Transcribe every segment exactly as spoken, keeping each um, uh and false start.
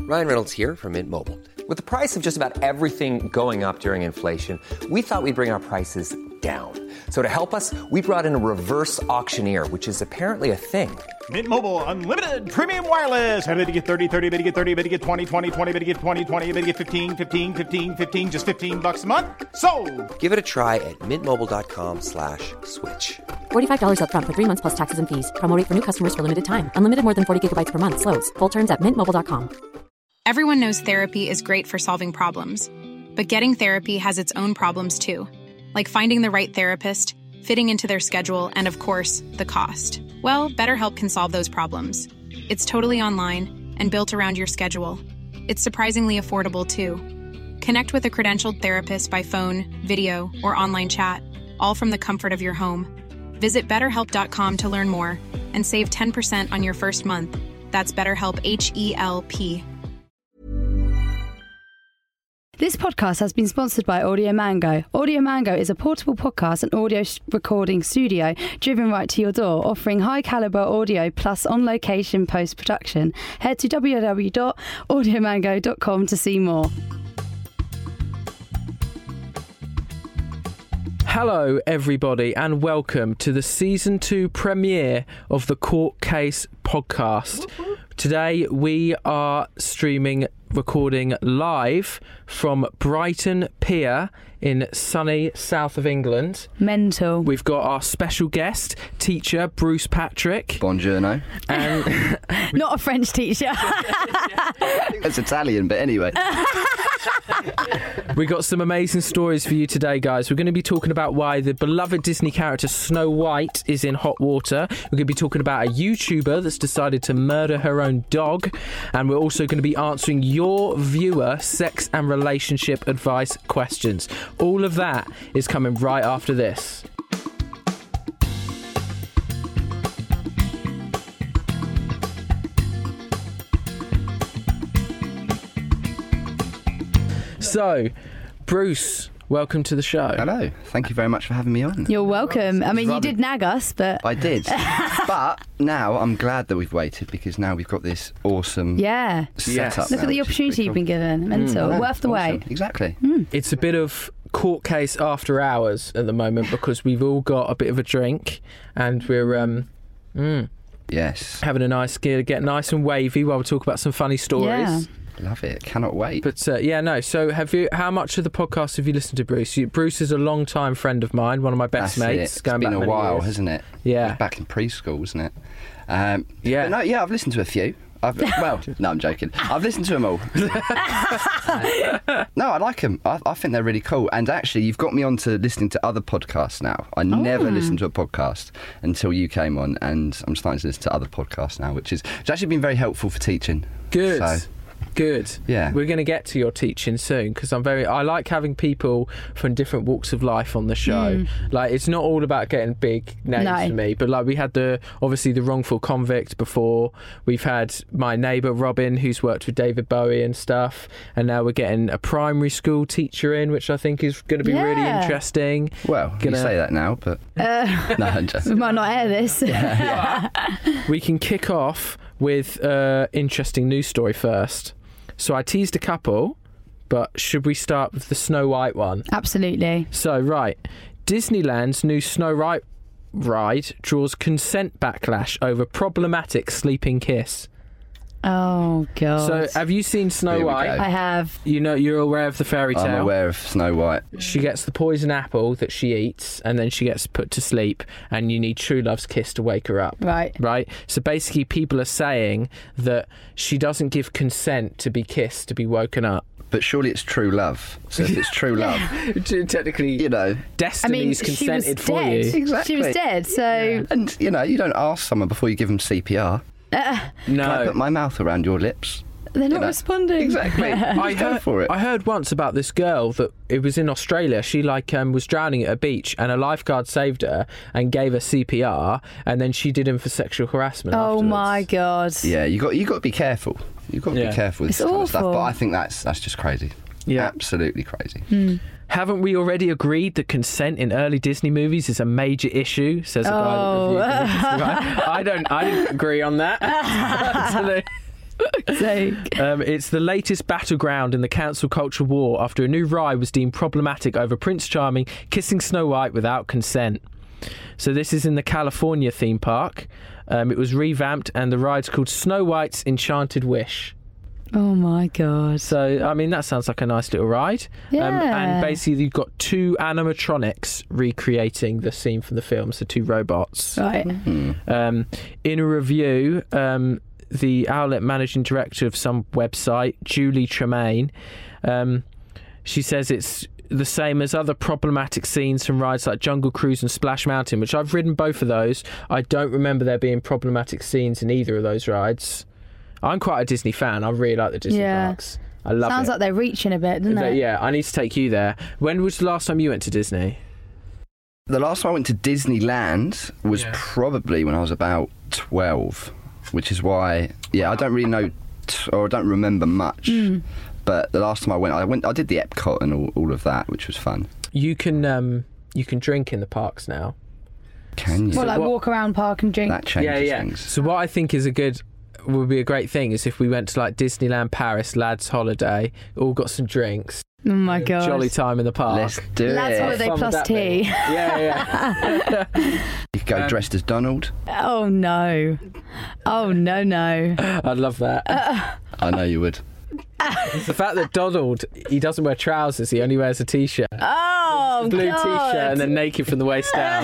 Ryan Reynolds here from Mint Mobile. With the price of just about everything going up during inflation, we thought we'd bring our prices down. So to help us, we brought in a reverse auctioneer, which is apparently a thing. Mint Mobile Unlimited Premium Wireless. How to get thirty, thirty, how to get thirty, how to get twenty, twenty, twenty, how to get twenty, twenty, how to get fifteen, fifteen, fifteen, fifteen, just fifteen bucks a month? Sold! Give it a try at mintmobile.com slash switch. forty-five dollars up front for three months plus taxes and fees. Promo rate for new customers for limited time. Unlimited more than forty gigabytes per month. Slows full terms at mint mobile dot com. Everyone knows therapy is great for solving problems. But getting therapy has its own problems too. Like finding the right therapist, fitting into their schedule, and of course, the cost. Well, BetterHelp can solve those problems. It's totally online and built around your schedule. It's surprisingly affordable too. Connect with a credentialed therapist by phone, video, or online chat, all from the comfort of your home. Visit better help dot com to learn more and save ten percent on your first month. That's BetterHelp, H E L P. This podcast has been sponsored by Audio Mango. Audio Mango is a portable podcast and audio sh- recording studio driven right to your door, offering high caliber audio plus on-location post-production. Head to w w w dot audio mango dot com to see more. Hello, everybody, and welcome to the season two premiere of the Court Case podcast. Today we are streaming, recording live from Brighton Pier in sunny south of England. Mental. We've got our special guest, teacher Bruce Patrick. Buongiorno. And not a French teacher. It's Italian, but anyway. We got some amazing stories for you today, guys. We're going to be talking about why the beloved Disney character Snow White is in hot water. We're going to be talking about a YouTuber that's decided to murder her own dog. And we're also going to be answering your viewer sex and relationship advice questions. All of that is coming right after this. So, Bruce, welcome to the show. Hello. Thank you very much for having me on. You're welcome. I mean, you did nag us, but... I did. But now I'm glad that we've waited, because now we've got this awesome yeah. setup. Look now, at the opportunity you've been given. Mental. Mm, Worth the awesome. wait. Exactly. Mm. It's a bit of court case after hours at the moment, because we've all got a bit of a drink and we're um, mm, yes, having a nice gear, get nice and wavy while we talk about some funny stories. Yeah. Love it. Cannot wait. But uh, yeah, no. So, have you? How much of the podcast have you listened to, Bruce? You, Bruce is a long-time friend of mine, one of my best That's mates. It. Going it's been back a many while, years. hasn't it? Yeah. Back in preschool, isn't it? Um, yeah. But no, yeah, I've listened to a few. I've, well, no, I'm joking. I've listened to them all. No, I like them. I, I think they're really cool. And actually, you've got me on to listening to other podcasts now. I never Oh. listened to a podcast until you came on, and I'm starting to listen to other podcasts now, which is it's actually been very helpful for teaching. Good. So, Good. Yeah. We're going to get to your teaching soon, because I'm very. I like having people from different walks of life on the show. Mm. Like, it's not all about getting big names No. for me, but like we had the obviously the wrongful convict before. We've had my neighbour Robin, who's worked with David Bowie and stuff, and now we're getting a primary school teacher in, which I think is going to be Yeah. really interesting. well, you Gonna- say that now, but Uh, no, I'm just. we might not air this. We can kick off with an uh, interesting news story first. So I teased a couple, but should we start with the Snow White one? Absolutely. So, right, Disneyland's new Snow White ride draws consent backlash over problematic sleeping kiss. Oh, God. So, have you seen Snow Here we White? go. I have. You know, you're aware of the fairy tale. I'm aware of Snow White. She gets the poison apple that she eats, and then she gets put to sleep, and you need true love's kiss to wake her up. Right. Right? So basically, people are saying that she doesn't give consent to be kissed, to be woken up. But surely it's true love. So if it's true love, Technically, you know. I mean, destiny's she was consented for dead. you. Exactly. She was dead, so... And, you know, you don't ask someone before you give them C P R. Uh, Can I No. put my mouth around your lips? they're not know. responding. Exactly. I Just go heard, for it. I heard once about this girl that it was in Australia. She like um, was drowning at a beach, and a lifeguard saved her and gave her C P R, and then she did him for sexual harassment. Oh, afterwards. my God. Yeah, you got you got to be careful. You've got to Yeah. be careful with It's this kind of stuff. awful. But I think that's that's just crazy. Yeah. Absolutely crazy. Haven't we already agreed that consent in early Disney movies is a major issue? Says a guy Oh. that reviewed the Disney, right? I don't. I didn't agree on that. Absolutely. sake. Um, it's the latest battleground in the cancel culture war after a new ride was deemed problematic over Prince Charming kissing Snow White without consent. So this is in the California theme park. Um, it was revamped and the ride's called Snow White's Enchanted Wish. Oh my God. So, I mean, that sounds like a nice little ride. Yeah. Um, and basically you've got two animatronics recreating the scene from the film, so two robots. Right. Um, in a review, um, the outlet managing director of some website, Julie Tremaine, um, she says it's the same as other problematic scenes from rides like Jungle Cruise and Splash Mountain, which I've ridden both of those. I don't remember there being problematic scenes in either of those rides. I'm quite a Disney fan. I really like the Disney Yeah. parks. I love Sounds it. like they're reaching a bit, doesn't But it? yeah, I need to take you there. When was the last time you went to Disney? The last time I went to Disneyland was Yeah. probably when I was about twelve, which is why, yeah, I don't really know, t- or I don't remember much. Mm. But the last time I went, I went, I did the Epcot and all, all of that, which was fun. You can um, you can drink in the parks now. Can you? Well, like what- walk around park and drink. that changes things. So what I think is a good would be a great thing is if we went to like Disneyland Paris lads holiday, all got some drinks, Oh my God. jolly time in the park. Let's do Lads it. holiday Fun would plus that be? tea. Yeah, yeah. You could go Um, dressed as Donald. Oh no. Oh no no. I'd love that. I know you would. It's the fact that Donald, he doesn't wear trousers, he only wears a t-shirt. Oh Blue God. t-shirt and then naked from the waist down.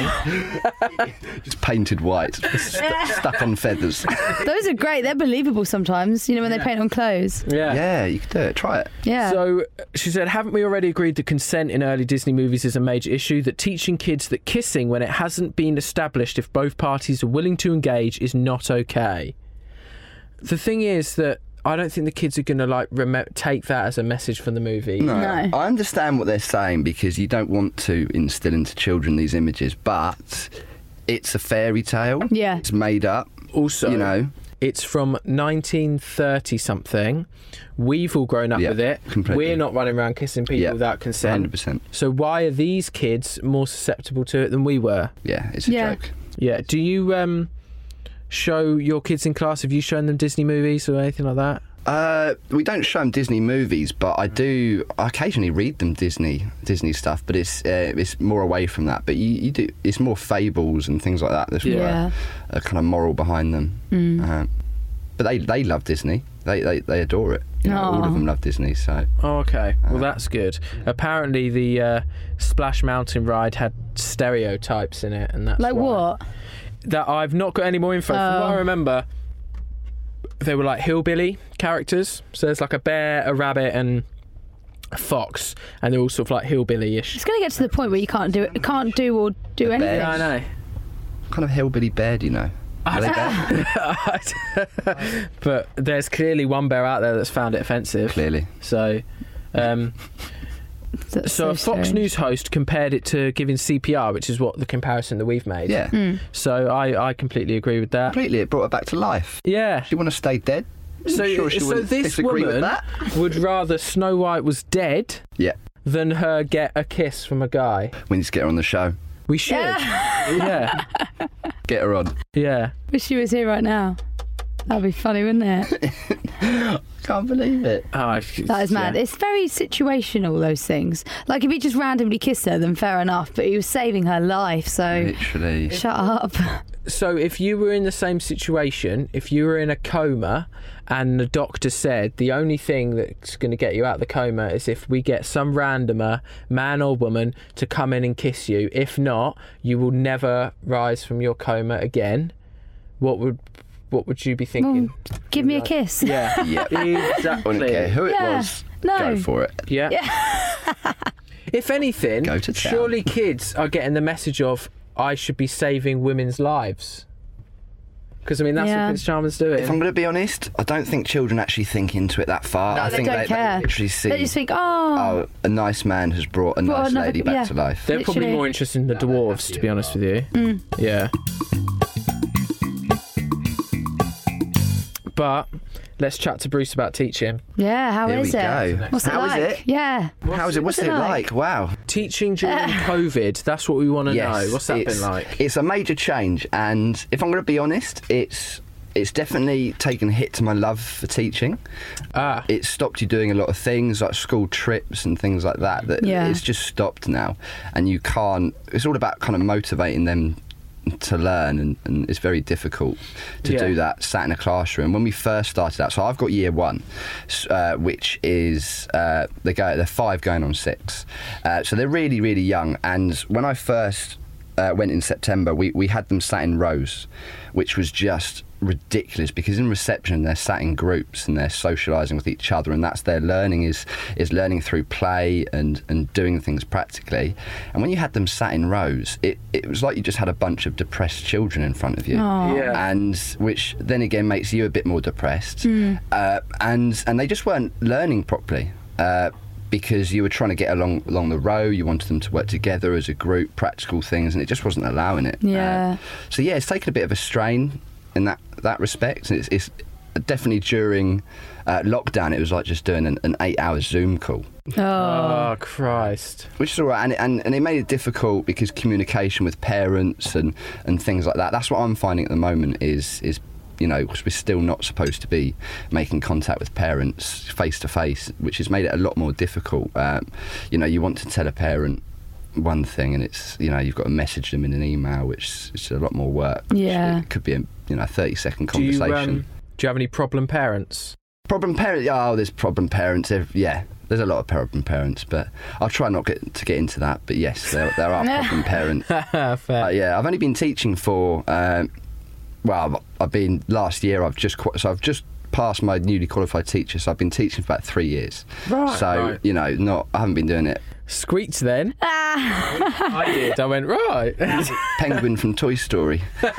Just painted white, st- stuck on feathers. Those are great. They're believable sometimes. You know when they paint on clothes. Yeah. Yeah, you could do it. Try it. Yeah. So she said, haven't we already agreed that consent in early Disney movies is a major issue? That teaching kids that kissing when it hasn't been established if both parties are willing to engage is not okay. The thing is that I don't think the kids are going to like rem- take that as a message from the movie. No, No. I understand what they're saying because you don't want to instill into children these images, but it's a fairy tale. Yeah. It's made up. Also, You know. it's from nineteen thirty something. We've all grown up Yeah, with it. completely. We're not running around kissing people Yeah, without consent. one hundred percent. So why are these kids more susceptible to it than we were? Yeah, it's a Yeah. joke. Yeah. Do you um, show your kids in class? Have you shown them Disney movies or anything like that? Uh, we don't show them Disney movies, but I do. I occasionally read them Disney Disney stuff, but it's uh, it's more away from that. But you, you do. It's more fables and things like that. There's more Yeah. a, a kind of moral behind them. Mm. Uh, but they they love Disney. They they, they adore it. You know, all Aw. of them love Disney. So Oh, okay. Well, Uh, that's good. Apparently, the uh, Splash Mountain ride had stereotypes in it, and that's Like why. what? That I've not got any more info. From what Oh. I remember, they were like hillbilly characters. So there's like a bear, a rabbit, and a fox, and they're all sort of like hillbilly-ish. It's going to get to the point where you can't do it. Can't do or do anything. bear. Yeah, I know. what kind of hillbilly bear do you know? Are they bear? But there's clearly one bear out there that's found it offensive. Clearly. So, um, That's so a Fox strange. News host compared it to giving C P R, which is what the comparison that we've made. Yeah. Hmm. So I, I completely agree with that. Completely. It brought her back to life. Yeah. Do you want to stay dead? So, I'm sure she so wouldn't this disagree woman with that. would rather Snow White was dead Yeah. than her get a kiss from a guy. We need to get her on the show. We should. Yeah. Get her on. Yeah. Wish she was here right now. That'd be funny, wouldn't it? Can't believe it. Oh, That is mad. yeah. It's very situational, those things. Like, if he just randomly kissed her, then fair enough. But he was saving her life, so Literally. shut up. So if you were in the same situation, if you were in a coma and the doctor said the only thing that's going to get you out of the coma is if we get some randomer, man or woman, to come in and kiss you. If not, you will never rise from your coma again. What would what would you be thinking? Well, give me a kiss. Yeah, Yeah. exactly. Wouldn't care who it Yeah. was. No. Go for it. Yeah. If anything, Go to town. surely kids are getting the message of I should be saving women's lives. Because I mean that's Yeah. what Prince Charming's doing. If I'm going to be honest, I don't think children actually think into it that far. No, I they think don't they, care. they literally see, They just think, oh, oh, a nice man has brought a Brought nice another- lady back yeah. to life. They're probably Literally. more interested in the dwarves, to be honest with you. Mm. Yeah. But let's chat to Bruce about teaching. yeah, how Here is we it? go. What's it How is like? it? Yeah. How is it? What's, what's it it like? like? Wow. Teaching during COVID, that's what we want to Yes. know. What's that it's, been like? It's a major change, and if I'm going to be honest, it's it's definitely taken a hit to my love for teaching. Ah. It stopped you doing a lot of things like school trips and things like that. That Yeah. it's just stopped now, and you can't. It's all about kind of motivating them to learn, and, and it's very difficult to Yeah. do that sat in a classroom. When we first started out, so I've got year one, s- uh, which is uh, they go they're five going on six, uh, so they're really really young. And when I first uh, went in September, we we had them sat in rows, which was just ridiculous, because in reception they're sat in groups and they're socialising with each other, and that's their learning is is learning through play and and doing things practically. And when you had them sat in rows, it it was like you just had a bunch of depressed children in front of you. Yeah. And which then again makes you a bit more depressed. Uh, and and they just weren't learning properly. Uh, because you were trying to get along along the row, you wanted them to work together as a group, practical things, and it just wasn't allowing it. Yeah. Uh, so yeah, it's taken a bit of a strain in that that respect. It's, it's definitely during uh, lockdown, it was like just doing an, an eight-hour Zoom call, Oh. Oh, Christ. which is all right, and it, and, and it made it difficult because communication with parents and, and things like that. That's what I'm finding at the moment is is you know, because we're still not supposed to be making contact with parents face to face, which has made it a lot more difficult. Um, you know, you want to tell a parent one thing, and it's, you know, you've got to message them in an email, which is a lot more work. Yeah. It could be a, you know, thirty second Do you, conversation. um, do you have any problem parents? Problem parents? Oh, there's problem parents. There- Yeah, there's a lot of problem parents, but I'll try not get, to get into that. But yes, there, there are problem parents. Fair. Uh, yeah, I've only been teaching for, um, well, I've, I've been, last year I've just, qu- so I've just passed my newly qualified teacher, so I've been teaching for about three years. Right. So, Right. you know, not, I haven't been doing it. Squeaked then. I did. I went, right. Penguin from Toy Story.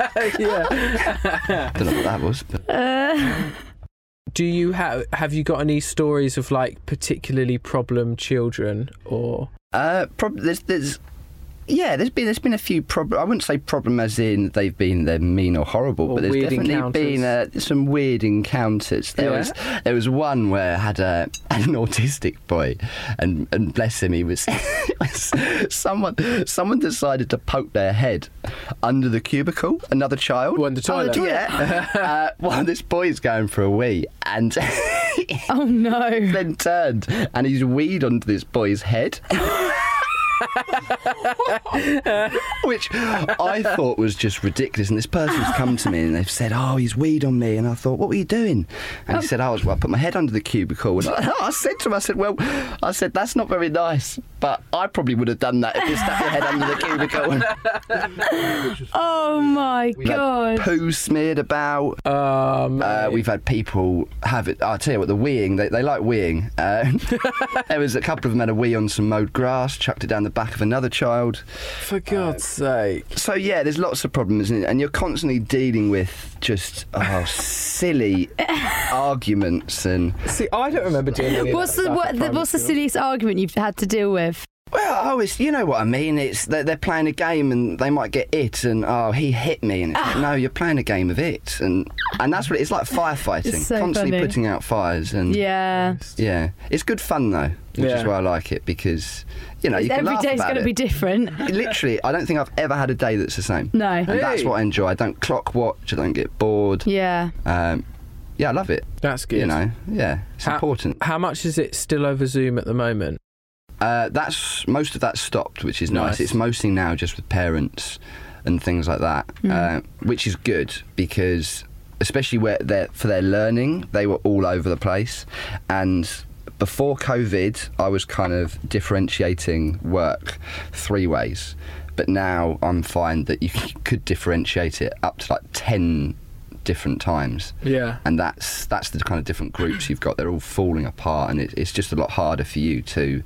Yeah. Don't know what that was, but Do you have, have you got any stories of like particularly problem children or? uh, prob- there's, there's, yeah, there's been there's been a few problem. I wouldn't say problem as in they've been they're mean or horrible, Or but there's weird definitely encounters. been uh, some weird encounters. There Yeah? was there was one where I had a an autistic boy, and and bless him, he was, was someone someone decided to poke their head under the cubicle. Another child. What, in the toilet? Yeah. uh, well, this boy's going for a wee, and Oh no. then turned and he's weed onto this boy's head. Which I thought was just ridiculous, and this person's come to me and they've said, oh, he's weed on me, and I thought, what were you doing? And he said, oh, I, was, well, I put my head under the cubicle, and I, I said to him, I said, well, I said, that's not very nice, but I probably would have done that if you stuck your head under the cubicle. Oh my We've had god. poo smeared about. Um, Uh, we've had people have it. I'll tell you what, the weeing, they, they like weeing. Uh, there was a couple of them had a wee on some mowed grass, chucked it down the back of another child. for God's sake. So yeah, there's lots of problems, isn't it? And you're constantly dealing with just oh, silly arguments and. See, I don't remember doing any of What's that the stuff what, at the primary what's the school. silliest argument you've had to deal with? Well, oh, it's, you know what I mean. It's they're, they're playing a game and they might get it, and oh, he hit me, and it's like, no, you're playing a game of it, and and that's what it, it's like firefighting, It's so constantly funny. putting out fires, and Yeah. yeah, it's good fun though, which Yeah. is why I like it, because you know you can Every laugh day's about going to it. be different. Literally, I don't think I've ever had a day that's the same. No. And that's Hey. what I enjoy. I don't clock watch. I don't get bored. Yeah. Um, yeah, I love it. That's good. You know, yeah, it's How- important. How much is it still over Zoom at the moment? Uh, that's most of that stopped, which is nice. Nice. It's mostly now just with parents and things like that, uh, which is good because, especially where they're for their learning, they were all over the place. And before COVID, I was kind of differentiating work three ways, but now I'm fine that you could differentiate it up to like ten different times. Yeah. And that's that's the kind of different groups you've got. They're all falling apart, and it, it's just a lot harder for you to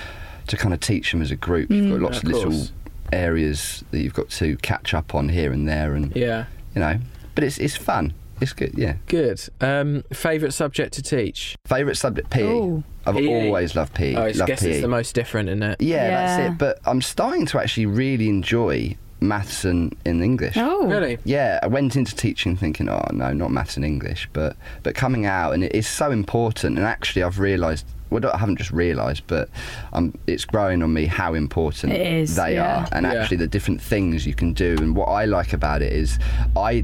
to kind of teach them as a group. You've got lots Of of little course. areas that you've got to catch up on here and there, and Yeah. you know. But it's it's fun. It's good. Yeah. Good. Um, favourite subject to teach? Favourite subject P E. Ooh. I've P E. always loved P E. Oh, I Love guess P E. it's the most different, isn't it? yeah, Yeah. that's it. But I'm starting to actually really enjoy maths and in English. Oh. Really? Yeah, I went into teaching thinking, oh no, not maths and English, but but coming out, and it is so important. And actually, I've realised, well, I haven't just realised, but um, it's growing on me how important It is, they yeah. are, and Yeah. actually the different things you can do. And what I like about it is, I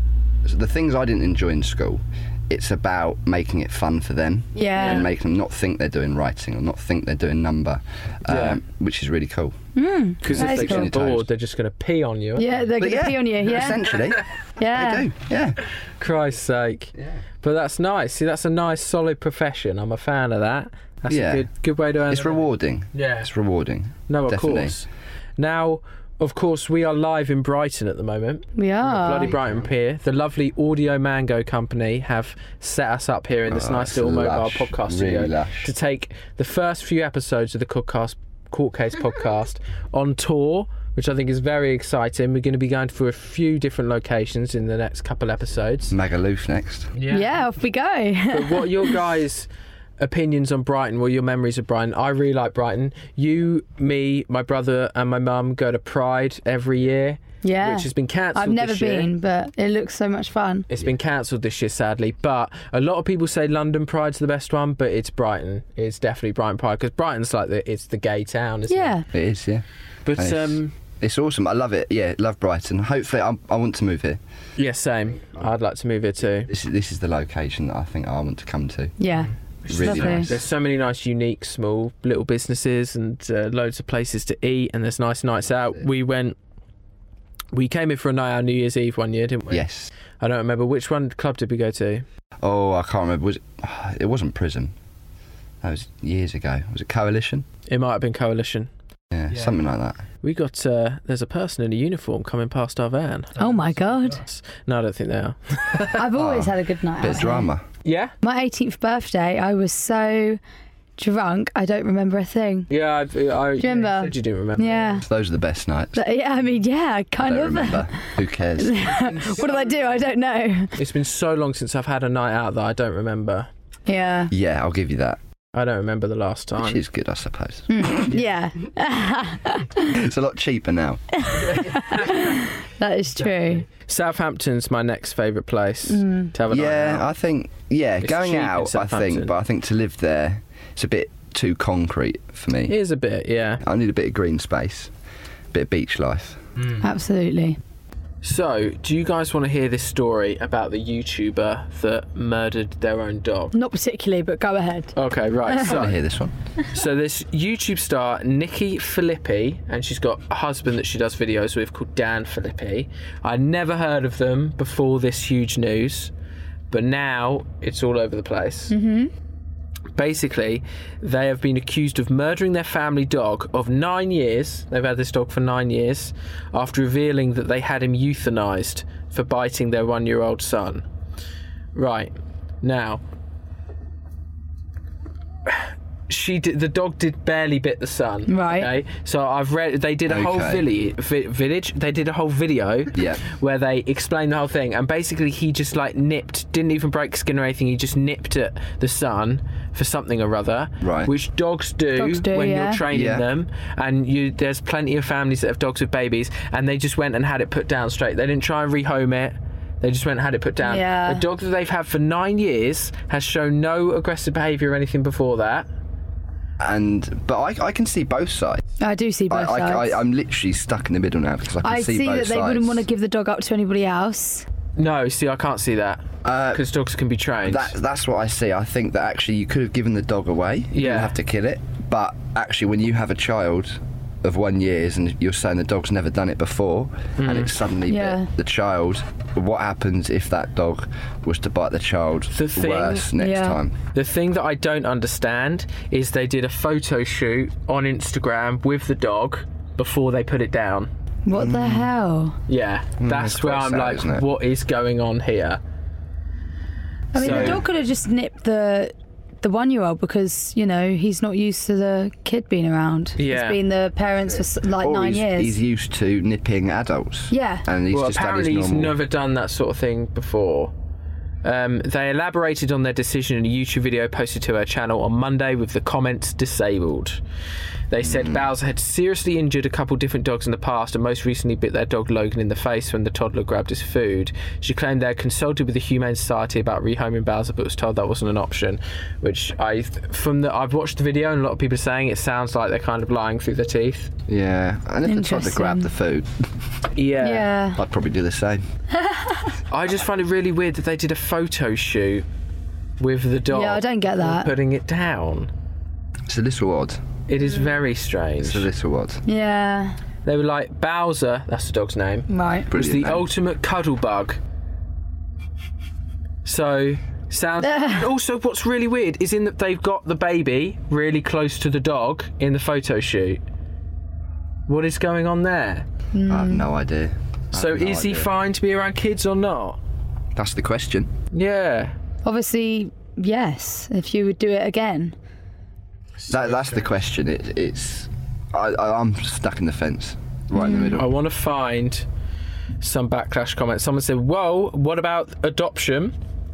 the things I didn't enjoy in school. It's about making it fun for them, Yeah. and making them not think they're doing writing or not think they're doing number, um, Yeah. which is really cool. Because That if is they cool. get bored, they're just going to pee on you. Yeah, they're But going to pee on you. Yeah. essentially, Yeah. they do. Yeah, Christ's sake. Yeah. But that's nice. See, that's a nice, solid profession. I'm a fan of that. That's Yeah. a good, good way to earn. it's a living. rewarding. Yeah. It's rewarding. No, of Definitely. course. Now, of course, we are live in Brighton at the moment. We are. Bloody Brighton Pier. The lovely Audio Mango company have set us up here in this Oh, nice it's little mobile lush, podcast really studio lush. to take the first few episodes of the Courtcast, Court Case podcast on tour, which I think is very exciting. We're going to be going for a few different locations in the next couple episodes. Magaluf next. Yeah, off we go. But what are your guys' opinions on Brighton? What are your memories of Brighton? I really like Brighton. You, me, my brother and my mum go to Pride every year, Yeah. which has been cancelled I've never this year. been, but it looks so much fun. It's been cancelled this year, sadly. But a lot of people say London Pride's the best one, but it's Brighton. It's definitely Brighton Pride, because Brighton's like the it's the gay town, isn't Yeah. it? It is, yeah. But And it's, um, it's awesome. I love it. Yeah, love Brighton. Hopefully, I'm, I want to move here. yeah, same. I'd like to move here too. This is this is the location that I think I want to come to. Yeah. It's really lovely. nice. There's so many nice, unique, small little businesses and uh, loads of places to eat, and there's nice nights out. We went. We came in for a night out New Year's Eve one year, didn't we? Yes. I don't remember which one club did we go to. Oh, I can't remember. Was it? It wasn't Prison. That was years ago. Was it Coalition? It might have been Coalition. Yeah, something like that. We got. Uh, there's a person in a uniform coming past our van. Oh my God. No, I don't think they are. I've always had a good night Bit out of drama. Yeah. My eighteenth birthday, I was so drunk, I don't remember a thing. Yeah, I, I Do you remember? You said you didn't remember. Yeah. Those are the best nights. But, yeah, I mean, yeah, I kind don't of. remember. Who cares? What did I do? I don't know. It's been so long since I've had a night out that I don't remember. Yeah. Yeah, I'll give you that. I don't remember the last Which time. is good, I suppose. Yeah. It's a lot cheaper now. That is true. Southampton's my next favourite place to have a night Yeah, out. I think, yeah, It's going cheap in out, I Southampton. think, but I think to live there, it's a bit too concrete for It me. is a bit, yeah. I need a bit of green space, a bit of beach life. Absolutely. So, do you guys want to hear this story about the YouTuber that murdered their own dog? Not particularly, but go ahead. Okay, right. I want to So, hear this one. so this YouTube star, Nikki Filippi, and she's got a husband that she does videos with called Dan Filippi. I never heard of them before this huge news, but now it's all over the place. Mm-hmm. Basically, they have been accused of murdering their family dog of nine years. They've had this dog for nine years after revealing that they had him euthanized for biting their one-year-old son. Right. Now, she did, the dog did barely bit the son. Right. Okay? So I've read they did a whole Okay. villi, vi- village. They did a whole video Yeah. where they explained the whole thing, and basically he just like nipped, didn't even break skin or anything. He just nipped at the son for something or other, Right. which dogs do, Dogs do, when yeah. you're training Yeah. them. And you, there's plenty of families that have dogs with babies, and they just went and had it put down straight. They didn't try and rehome it. They just went and had it put down. Yeah. The dog that they've had for nine years has shown no aggressive behaviour or anything before that. And but I, I can see both sides. I do see I, both I, sides. I, I'm literally stuck in the middle now because I can I see, see both that they sides. wouldn't want to give the dog up to anybody else. No, see, I can't see that. Uh, Because dogs can be trained. That, that's what I see. I think that actually you could have given the dog away. You Yeah. didn't have to kill it. But actually, when you have a child of one years and you're saying the dog's never done it before, Hmm. and it's suddenly Yeah. bit the child, what happens if that dog was to bite the child The thing- worse next Yeah. time? The thing that I don't understand is they did a photo shoot on Instagram with the dog before they put it down. What the hell? Yeah, that's it's where quite I'm sad, like, isn't it? what is going on here? I mean, So- the dog could have just nipped the the one-year-old because, you know, he's not used to the kid being around. Yeah. He's been the parents for s- like Or nine he's, years. he's used to nipping adults. Yeah. And he's Well, just done apparently his he's normal. never done that sort of thing before. Um, they elaborated on their decision in a YouTube video posted to her channel on Monday with the comments disabled. They said Bowser had seriously injured a couple different dogs in the past and most recently bit their dog Logan in the face when the toddler grabbed his food. She claimed they had consulted with the Humane Society about rehoming Bowser but was told that wasn't an option, which I, from the, I've watched the video and a lot of people are saying it sounds like they're kind of lying through their teeth. Yeah, and if the toddler Interesting. grabbed the food, Yeah. Yeah. I'd probably do the same. I just find it really weird that they did a photo shoot with the dog. Yeah, I don't get that. Putting it down. It's a little odd. It is very strange. It's a little odd. Yeah. They were like, Bowser, that's the dog's name, Right. was the Brilliant name. ultimate cuddle bug. So, sounds... also, what's really weird is in that they've got the baby really close to the dog in the photo shoot. What is going on there? I have no idea. I So have no is he idea. fine to be around kids or not? That's the question. Yeah. Obviously, yes, if you would do it again. That, that's the question. It, it's. I, I, I'm stuck in the fence, right in the middle. I want to find some backlash comments. Someone said, whoa, what about adoption?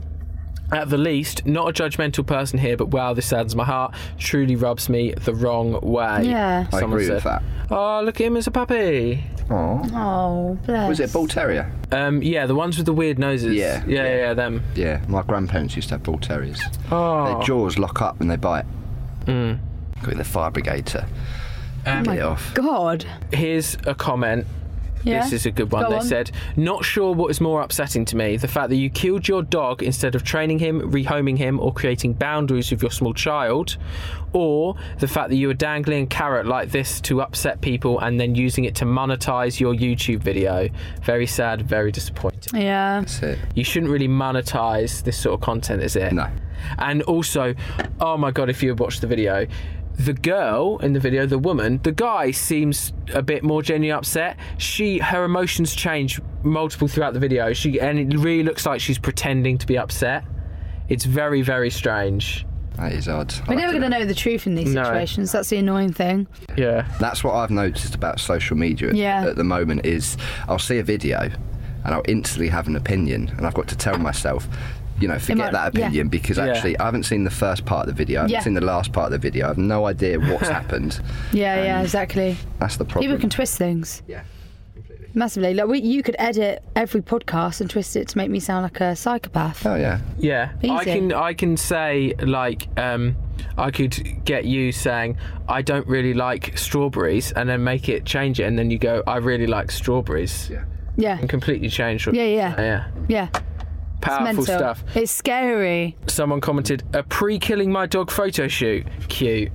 At the least, not a judgmental person here, but wow, this saddens my heart. Truly rubs me the wrong way. Yeah. I Someone agree said, with that. oh, look at him as a puppy. Aww. Oh, bless. Was it a bull terrier? Um, yeah, the ones with the weird noses. Yeah, Yeah, yeah, yeah. yeah, them. Yeah, my grandparents used to have bull terriers. Oh. Their jaws lock up when they bite. Mm. Got the fire brigade to Um, get it off. God. Here's a comment. Yeah. This is a good one. Go They on. said, not sure what is more upsetting to me, the fact that you killed your dog instead of training him, rehoming him, or creating boundaries with your small child, or the fact that you were dangling a carrot like this to upset people and then using it to monetize your YouTube video. Very sad, very disappointing. Yeah. That's it. You shouldn't really monetize this sort of content, is it? No. And also, oh my God, if you had watched the video, the girl in the video, the woman, the guy seems a bit more genuinely upset. She, her emotions change multiple throughout the video. She, and it really looks like she's pretending to be upset. It's very, very strange. That is odd. We're never going to know the truth in these No. situations. That's the annoying thing. Yeah. That's what I've noticed about social media at- Yeah. at the moment is I'll see a video and I'll instantly have an opinion, and I've got to tell myself, you know, forget might- that yeah. opinion because Yeah. actually I haven't seen the first part of the video, I haven't Yeah. seen the last part of the video, I have no idea what's happened. Yeah, Um, yeah, exactly. That's the problem. People can twist things Yeah, completely. massively. Like we, you could edit every podcast and twist it to make me sound like a psychopath. Oh yeah. Yeah. I Easy. can I can say, like, um, I could get you saying, I don't really like strawberries, and then make it change it, and then you go, I really like strawberries. Yeah. Yeah, And completely change what Yeah, you yeah. say, yeah. yeah. It's Powerful mental. stuff. It's scary. Someone commented, a pre-killing my dog photo shoot. Cute.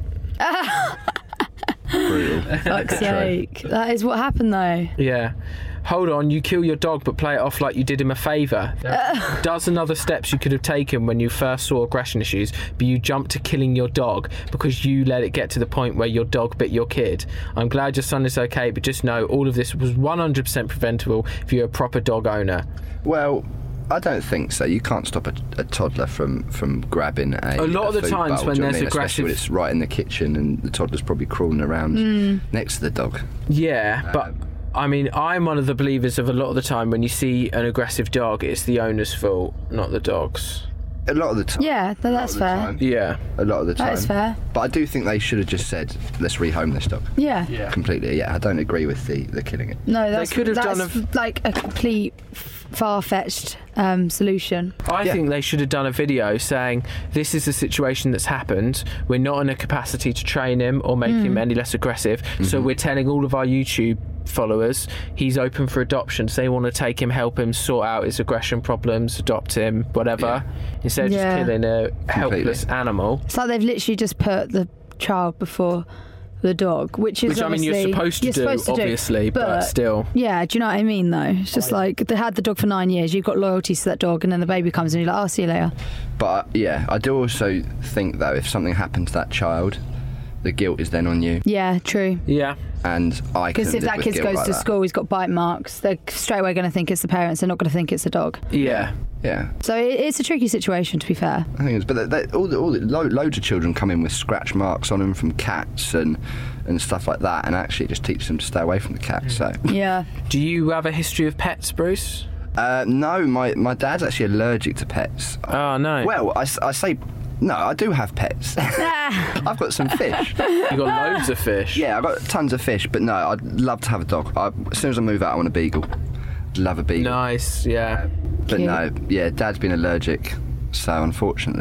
Brutal. Fuck's sake. That is what happened though. Yeah. Hold on, you kill your dog, but play it off like you did him a favour. There are a dozen other steps you could have taken when you first saw aggression issues, but you jumped to killing your dog because you let it get to the point where your dog bit your kid. I'm glad your son is okay, but just know all of this was one hundred percent preventable if you're a proper dog owner. Well, I don't think so. You can't stop a, a toddler from, from grabbing a. A lot of the food times bowl, when do you know what I there's mean? Especially aggressive- when it's right in the kitchen and the toddler's probably crawling around Mm. next to the dog. Yeah, but I mean, I'm one of the believers of a lot of the time when you see an aggressive dog, it's the owner's fault, not the dog's. A lot of the time. Yeah, A no, lot that's of the fair. time. Yeah. A lot of the time. That is fair. But I do think they should have just said, let's rehome this dog. Yeah. Yeah. Completely, yeah. I don't agree with the, the killing it. No, that's, could have that's done like a complete far-fetched um, solution. I Yeah. think they should have done a video saying, this is a situation that's happened. We're not in a capacity to train him or make him any less aggressive. So we're telling all of our YouTube followers he's open for adoption. So they want to take him, help him sort out his aggression problems, adopt him, whatever. Instead of Yeah. just killing a helpless animal. It's like they've literally just put the child before the dog, which is Which, I mean, you're obviously- supposed to you're do, supposed to obviously, but still. Yeah, do you know what I mean, though? It's just like, they had the dog for nine years, you've got loyalties to that dog, and then the baby comes and you're like, I'll see you later. But uh, yeah, I do also think, though, if something happened to that child, the guilt is then on you. Yeah, true. Yeah. And I Because couldn't if live that with kid guilt goes like to that. school, he's got bite marks, they're straight away going to think it's the parents, they're not going to think it's the dog. Yeah. Yeah. So it, it's a tricky situation, to be fair. I think it's, but they, they, all the, all the, lo- loads of children come in with scratch marks on them from cats and and stuff like that, and actually it just teaches them to stay away from the cat. So, Yeah. Do you have a history of pets, Bruce? uh, no, my my dad's actually allergic to pets. Oh, no. Well, I, s- I say no, I do have pets. I've got some fish. You got loads of fish. Yeah, I've got tons of fish, but no, I'd love to have a dog. I, as soon as I move out, I want a beagle. Love a beagle. Nice, yeah. But Cute. no, yeah, Dad's been allergic, so unfortunately,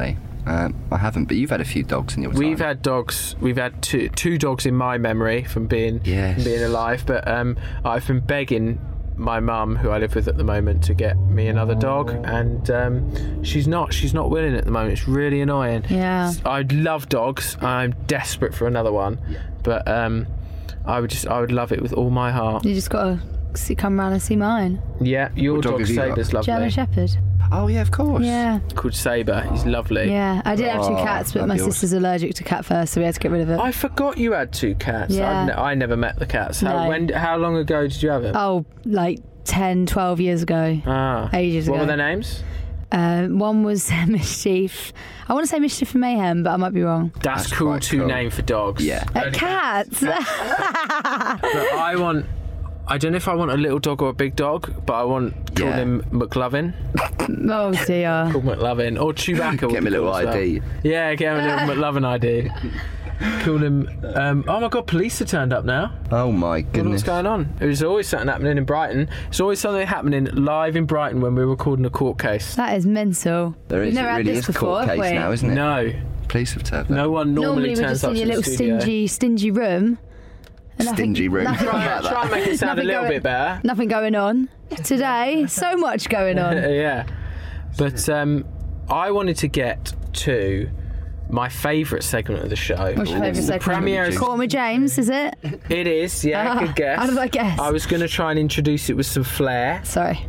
Um, I haven't, but you've had a few dogs in your time. We've had dogs. We've had two two dogs in my memory from being Yes. from being alive. But um, I've been begging my mum, who I live with at the moment, to get me another dog, and um, she's not. She's not willing at the moment. It's really annoying. Yeah. I love dogs. I'm desperate for another one, but um, I would just I would love it with all my heart. You just got to see, come round and see mine. Yeah, your What dog dog, have you got? Saber's lovely. German Shepherd. Oh yeah, of course. Yeah. Called Saber. He's lovely. Yeah. I did have two Oh, cats, but that'd my be awesome. sister's allergic to cat fur, so we had to get rid of it. I forgot you had two cats. Yeah. I've ne- I never met the cats. How, No. when? How long ago did you have them? Oh, like ten, twelve years ago. Ah. Ages What ago. were their names? Uh, one was Mischief. I want to say Mischief and Mayhem, but I might be wrong. That's, That's cool quite to cool. name for dogs. Yeah. Uh, cats. But I want. I don't know if I want a little dog or a big dog, but I want call Yeah. him McLovin, Oh dear. call McLovin, or Chewbacca. would Get him be a little cool as well. I D. Yeah, get him a little McLovin I D. Call him. Um, oh my God, police have turned up now. Oh my Wonder goodness. What's going on? There's always something happening in Brighton. There's always something happening live in Brighton when we're recording a court case. That is mental. There is. We've never it had really this is a before, court have case we? now, isn't it? No, Police have turned up. no one normally, Normally we're turns just up in to your the little studio. stingy, stingy room. And nothing- Stingy room. Nothing, Like that. Try and make it sound a Nothing little going- bit better. nothing going on today. So much going on. Yeah, but um, I wanted to get to my favourite segment of the show. What's your favourite The segment? premiere is- Call me James, is it? It is, yeah, Ah, good guess. how did I guess? I was going to try and introduce it with some flair. Sorry.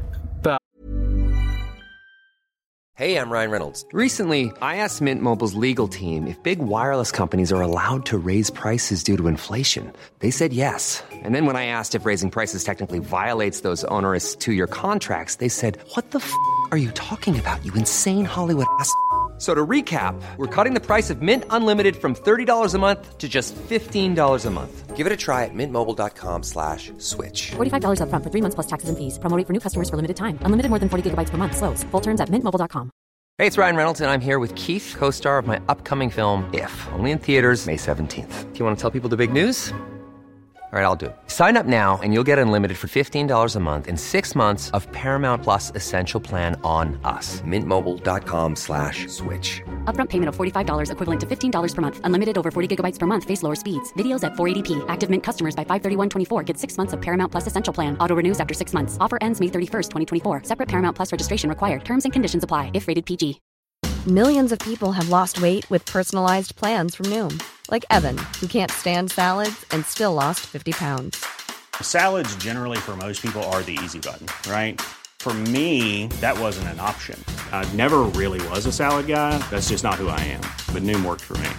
Hey, I'm Ryan Reynolds. Recently, I asked Mint Mobile's legal team if big wireless companies are allowed to raise prices due to inflation. They said yes. And then when I asked if raising prices technically violates those onerous two-year contracts, they said, "What the f*** are you talking about, you insane Hollywood ass?" So to recap, we're cutting the price of Mint Unlimited from thirty dollars a month to just fifteen dollars a month. Give it a try at mintmobile.com slash switch. forty-five dollars up front for three months plus taxes and fees. Promo rate for new customers for limited time. Unlimited more than forty gigabytes per month. Slows full terms at mint mobile dot com. Hey, it's Ryan Reynolds, and I'm here with Keith, co-star of my upcoming film, If, only in theaters May seventeenth. Do you want to tell people the big news? All right, I'll do it. Sign up now and you'll get unlimited for fifteen dollars a month and six months of Paramount Plus Essential Plan on us. Mintmobile.com slash switch. Upfront payment of forty-five dollars equivalent to fifteen dollars per month. Unlimited over forty gigabytes per month. Face lower speeds. Videos at four eighty p. Active Mint customers by five thirty-one twenty-four get six months of Paramount Plus Essential Plan. Auto renews after six months. Offer ends May thirty-first, twenty twenty-four. Separate Paramount Plus registration required. Terms and conditions apply if rated P G. Millions of people have lost weight with personalized plans from Noom. Like Evan, who can't stand salads and still lost fifty pounds. Salads generally for most people are the easy button, right? For me, that wasn't an option. I never really was a salad guy. That's just not who I am. But Noom worked for me.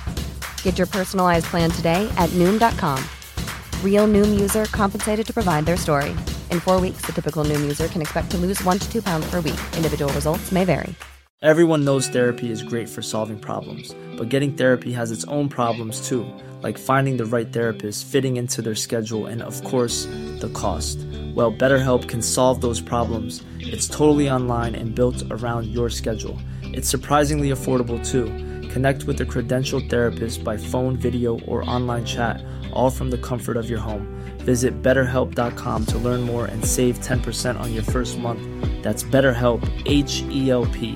Get your personalized plan today at Noom dot com. Real Noom user compensated to provide their story. In four weeks, the typical Noom user can expect to lose one to two pounds per week. Individual results may vary. Everyone knows therapy is great for solving problems, but getting therapy has its own problems too, like finding the right therapist, fitting into their schedule, and of course, the cost. Well, BetterHelp can solve those problems. It's totally online and built around your schedule. It's surprisingly affordable too. Connect with a credentialed therapist by phone, video, or online chat, all from the comfort of your home. Visit better help dot com to learn more and save ten percent on your first month. That's BetterHelp, H E L P.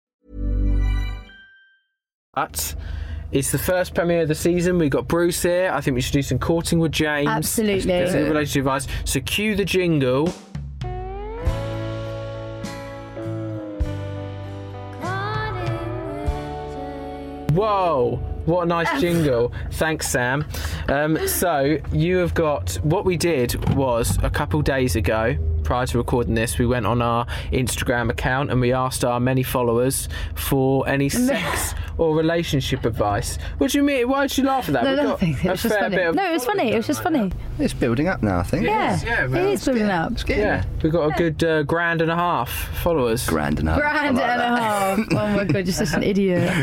But it's the first premiere of the season. We've got Bruce here. I think we should do some courting with James. Absolutely. There's a relationship advice. So cue the jingle. Whoa, what a nice jingle. Thanks, Sam. Um, so you have got, what we did was a couple days ago, prior to recording this, we went on our Instagram account and we asked our many followers for any sex or relationship advice. What do you mean? Why did you laugh at that? No, We've got nothing. It a was just fair funny. bit of No, it was funny. It was just funny. It's building up now, I think. Yeah, yeah, it man. is building up. Yeah, we've got a good uh, grand and a half followers. Grand and a half. Grand I like and a that. half. Oh my god, you're such an idiot.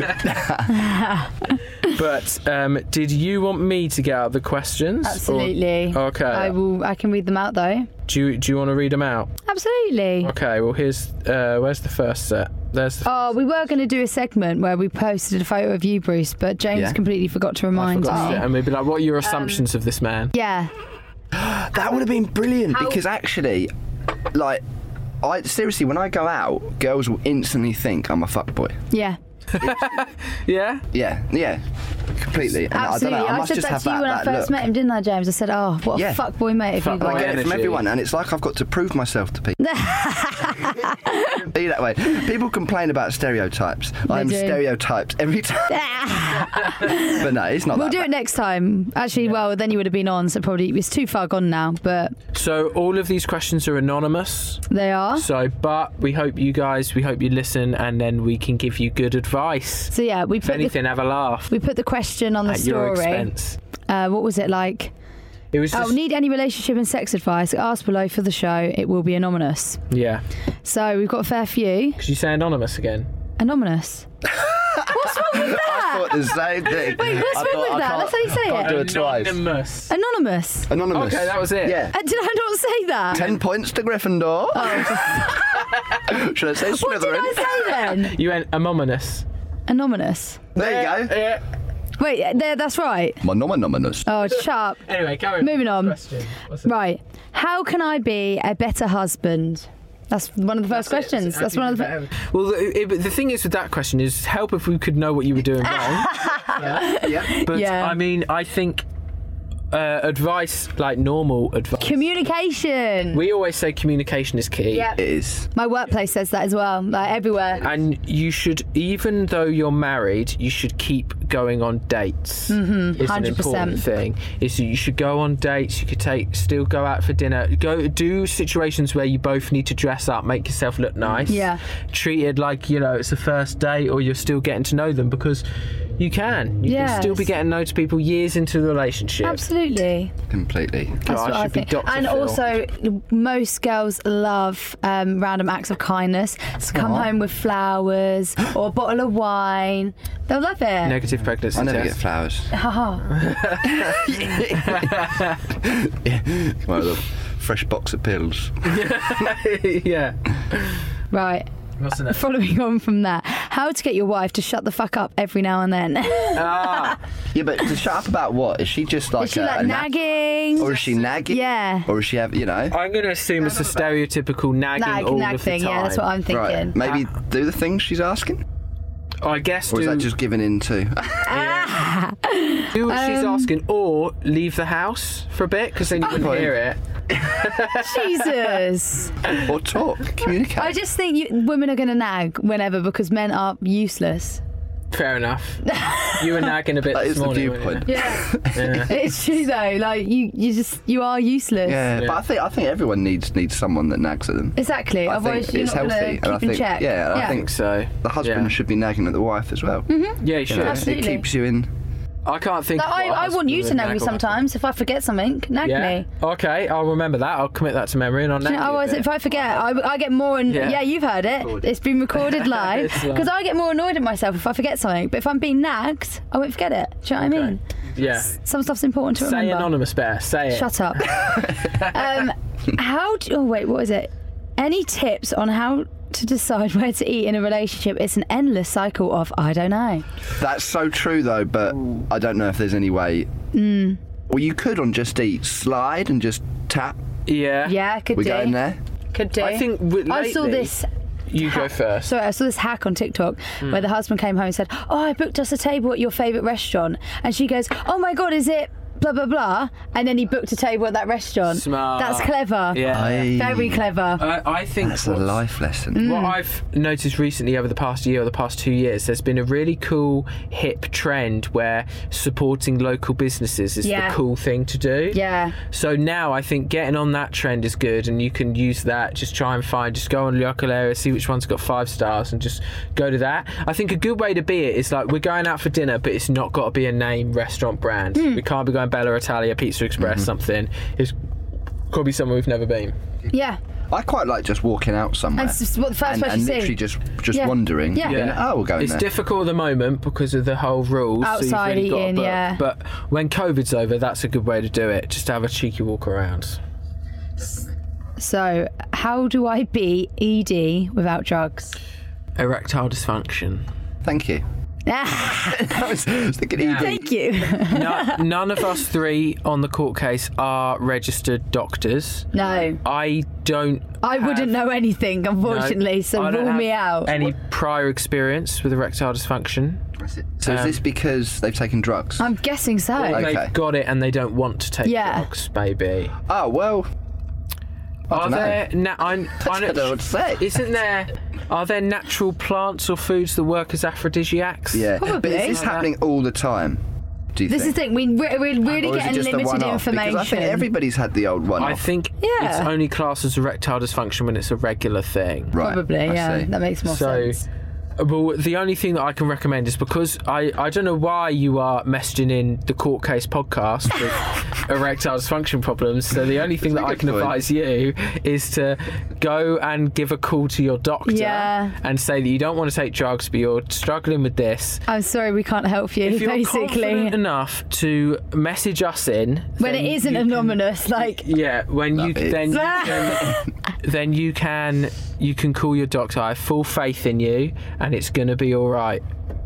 But um, did you want me to get out the questions? or- Absolutely. Okay. I will. I can read them out though. Do you, do you want to read them out? Absolutely. Okay, well, here's... Uh, where's the first set? There's the... Oh, we were going to do a segment where we posted a photo of you, Bruce, but James Yeah. completely forgot to remind forgot to me. do it, and we'd be like, what are your assumptions of this man? Yeah. That would have been brilliant How- because actually, like, I seriously, when I go out, girls will instantly think I'm a fuckboy. Yeah. Yeah? Yeah, yeah, completely. And Absolutely. I don't know, I, I must said just that have to you that, when I that first look. met him, didn't I, James? I said, oh, what Yeah. a fuckboy mate have you Fuckboy got. I get it from energy. everyone, and it's like I've got to prove myself to people. Be that way. People complain about stereotypes. I'm do. stereotyped every time. But no, it's not We'll that do bad. it next time. Actually, well, then you would have been on, so probably it's too far gone now, but So all of these questions are anonymous. they are. So, but we hope you guys, we hope you listen, and then we can give you good advice. So yeah, we If put anything, the, have a laugh we put the question on the at your story. expense. Uh, what was it like? It was Oh, just, need any relationship and sex advice? Ask below for the show. It will be anonymous. yeah. So we've got a fair few. Could you say anonymous again? Anonymous. What's wrong with I that? thought the same thing. Wait, what's I wrong thought with I that? can't- That's how you say can't it. do it twice. Anonymous. Anonymous. Anonymous. Okay, that was it. Yeah. Uh, did I not say that? Ten points to Gryffindor. Should I say What did Slytherin? I say then? You went anonymous. Anonymous. There you go. Yeah. Wait, there. That's right. Monomonous. Oh, shut up. Anyway, carry on. Moving on. Question. What's it? Right. How can I be a better husband? That's one of the first questions. How That's do you one of do the. better? Well, the, it, the thing is with that question is help if we could know what you were doing wrong. Yeah. But Yeah. I mean, I think uh, advice, like normal advice. Communication. We always say communication is key. Yeah. It is. My workplace says that as well. Like everywhere. And you should, even though you're married, you should keep going on dates. Mm-hmm, it's one hundred an percent. important thing. Is that you should go on dates. You could take, still go out for dinner. Go do situations where you both need to dress up, make yourself look nice. Yeah. Treat it like you know it's a first date, or you're still getting to know them because you can. You Yes. can still be getting to know people years into the relationship. Absolutely. Completely. That's Oh, what I I should be think. Doctor And Phil. also, most girls love um, random acts of kindness. So come Aw. home with flowers or a bottle of wine. They'll love it. Negative pregnancy I never test. get flowers. Haha. One of the fresh box of pills. yeah. Right. What's the next? Following on from that, how to get your wife to shut the fuck up every now and then. Ah, Yeah, but to shut up about what? Is she just like Is she a, like a nag- nagging? Or is she nagging? Yeah. Or is she have, you know? I'm going to assume it's a stereotypical nagging Nag, all nag of the thing, time. yeah, that's what I'm thinking. Right. Maybe do the things she's asking? I guess Or is do, that just giving in to? do what she's Um, asking, or leave the house for a bit because then you wouldn't point. hear it. Jesus. Or talk? Communicate? I just think you, women are going to nag whenever because men are useless. Fair enough. You were nagging a bit That this is the morning. weren't viewpoint. you? Yeah. Yeah. It's true though. Like you, you just you are useless. Yeah, Yeah. but I think I think everyone needs needs someone that nags at them. Exactly. I Otherwise, think you're it's not going to healthy, keep and I in think check. yeah, I I think so. the husband Yeah. should be nagging at the wife as well. Mm-hmm. Yeah, you You should. know, Absolutely. it keeps you in. I can't think. Like, I, what a I want you to husband nag me would nag or- sometimes if I forget something. Nag Yeah. me. Okay, I'll remember that. I'll commit that to memory and I'll nag You know, you a otherwise, bit. if I forget, I, I get more. And Yeah. yeah. you've heard it. It's been recorded live. It's live. Because I get more annoyed at myself if I forget something. But if I'm being nagged, I won't forget it. Do you know what I mean? Yeah. Some stuff's important to Say remember. anonymous bear. Say it. Shut up. um, how? Do, oh wait, what is it? Any tips on how to decide where to eat in a relationship? It's an endless cycle of I don't know. That's so true though, but I don't know if there's any way. Mm. Well, you could on Just Eat slide and just tap. Yeah. Yeah, could We do. going there? Could do. I think w- I saw lately- this. You go first. Sorry, I saw this hack on TikTok Hmm. where the husband came home and said, "Oh, I booked us a table at your favourite restaurant," and she goes, "Oh my God, is it blah blah blah?" And then he booked a table at that restaurant. Smart. That's clever. Yeah. Aye. Very clever. I, I think That's a what's- life lesson. Mm. What I've noticed recently over the past year or the past two years, there's been a really cool hip trend where supporting local businesses is Yeah. the cool thing to do. Yeah. So now I think getting on that trend is good, and you can use that. Just try and find, just go on local area, see which one's got five stars, and just go to that. I think a good way to be it is like we're going out for dinner, but it's not got to be a name restaurant brand. Hmm. We can't be going Bella Italia, Pizza Express, Mm-hmm. something. It's got to be somewhere we've never been. Yeah. I quite like just walking out somewhere. And it's just what the first and, place and you see. literally just just Yeah. wandering. Yeah. Being, oh, we'll go in It's there. difficult at the moment because of the whole rules. so you've Outside really got to eating, book. yeah. But when COVID's over, that's a good way to do it. Just to have a cheeky walk around. So, how do I be E D without drugs? Erectile dysfunction. Thank you. I was thinking E D. Thank you. No, none of us three on the court case are registered doctors. No. I don't. I have, wouldn't know anything, unfortunately, no, so I don't rule me have out. Any prior experience with erectile dysfunction? So is Um, this because they've taken drugs? I'm guessing so. Or Okay. they've got it and they don't want to take Yeah. drugs, maybe. Oh, well. I Are don't know. there? Na- I, I I don't know what to say. Isn't there? Are there natural plants or foods that work as aphrodisiacs? Yeah. But Probably. is this happening all the time? Do you This is think? the thing, we, we're really Or is it getting just the limited one-off? information. Because I think everybody's had the old one. I off. think Yeah. it's only classed as erectile dysfunction when it's a regular thing. Right, Probably, I yeah. see. That makes more So, sense. well, the only thing that I can recommend is because I, I don't know why you are messaging in the court case podcast with erectile dysfunction problems. So the only thing that I Good can point. advise you is to go and give a call to your doctor Yeah. and say that you don't want to take drugs, but you're struggling with this. I'm sorry, we can't help you, If you're basically. confident enough to message us in, When then it isn't you can- anonymous, like... yeah, when you Love it. then you can, then you can you can call your doctor. I have full faith in you, and it's gonna be all right.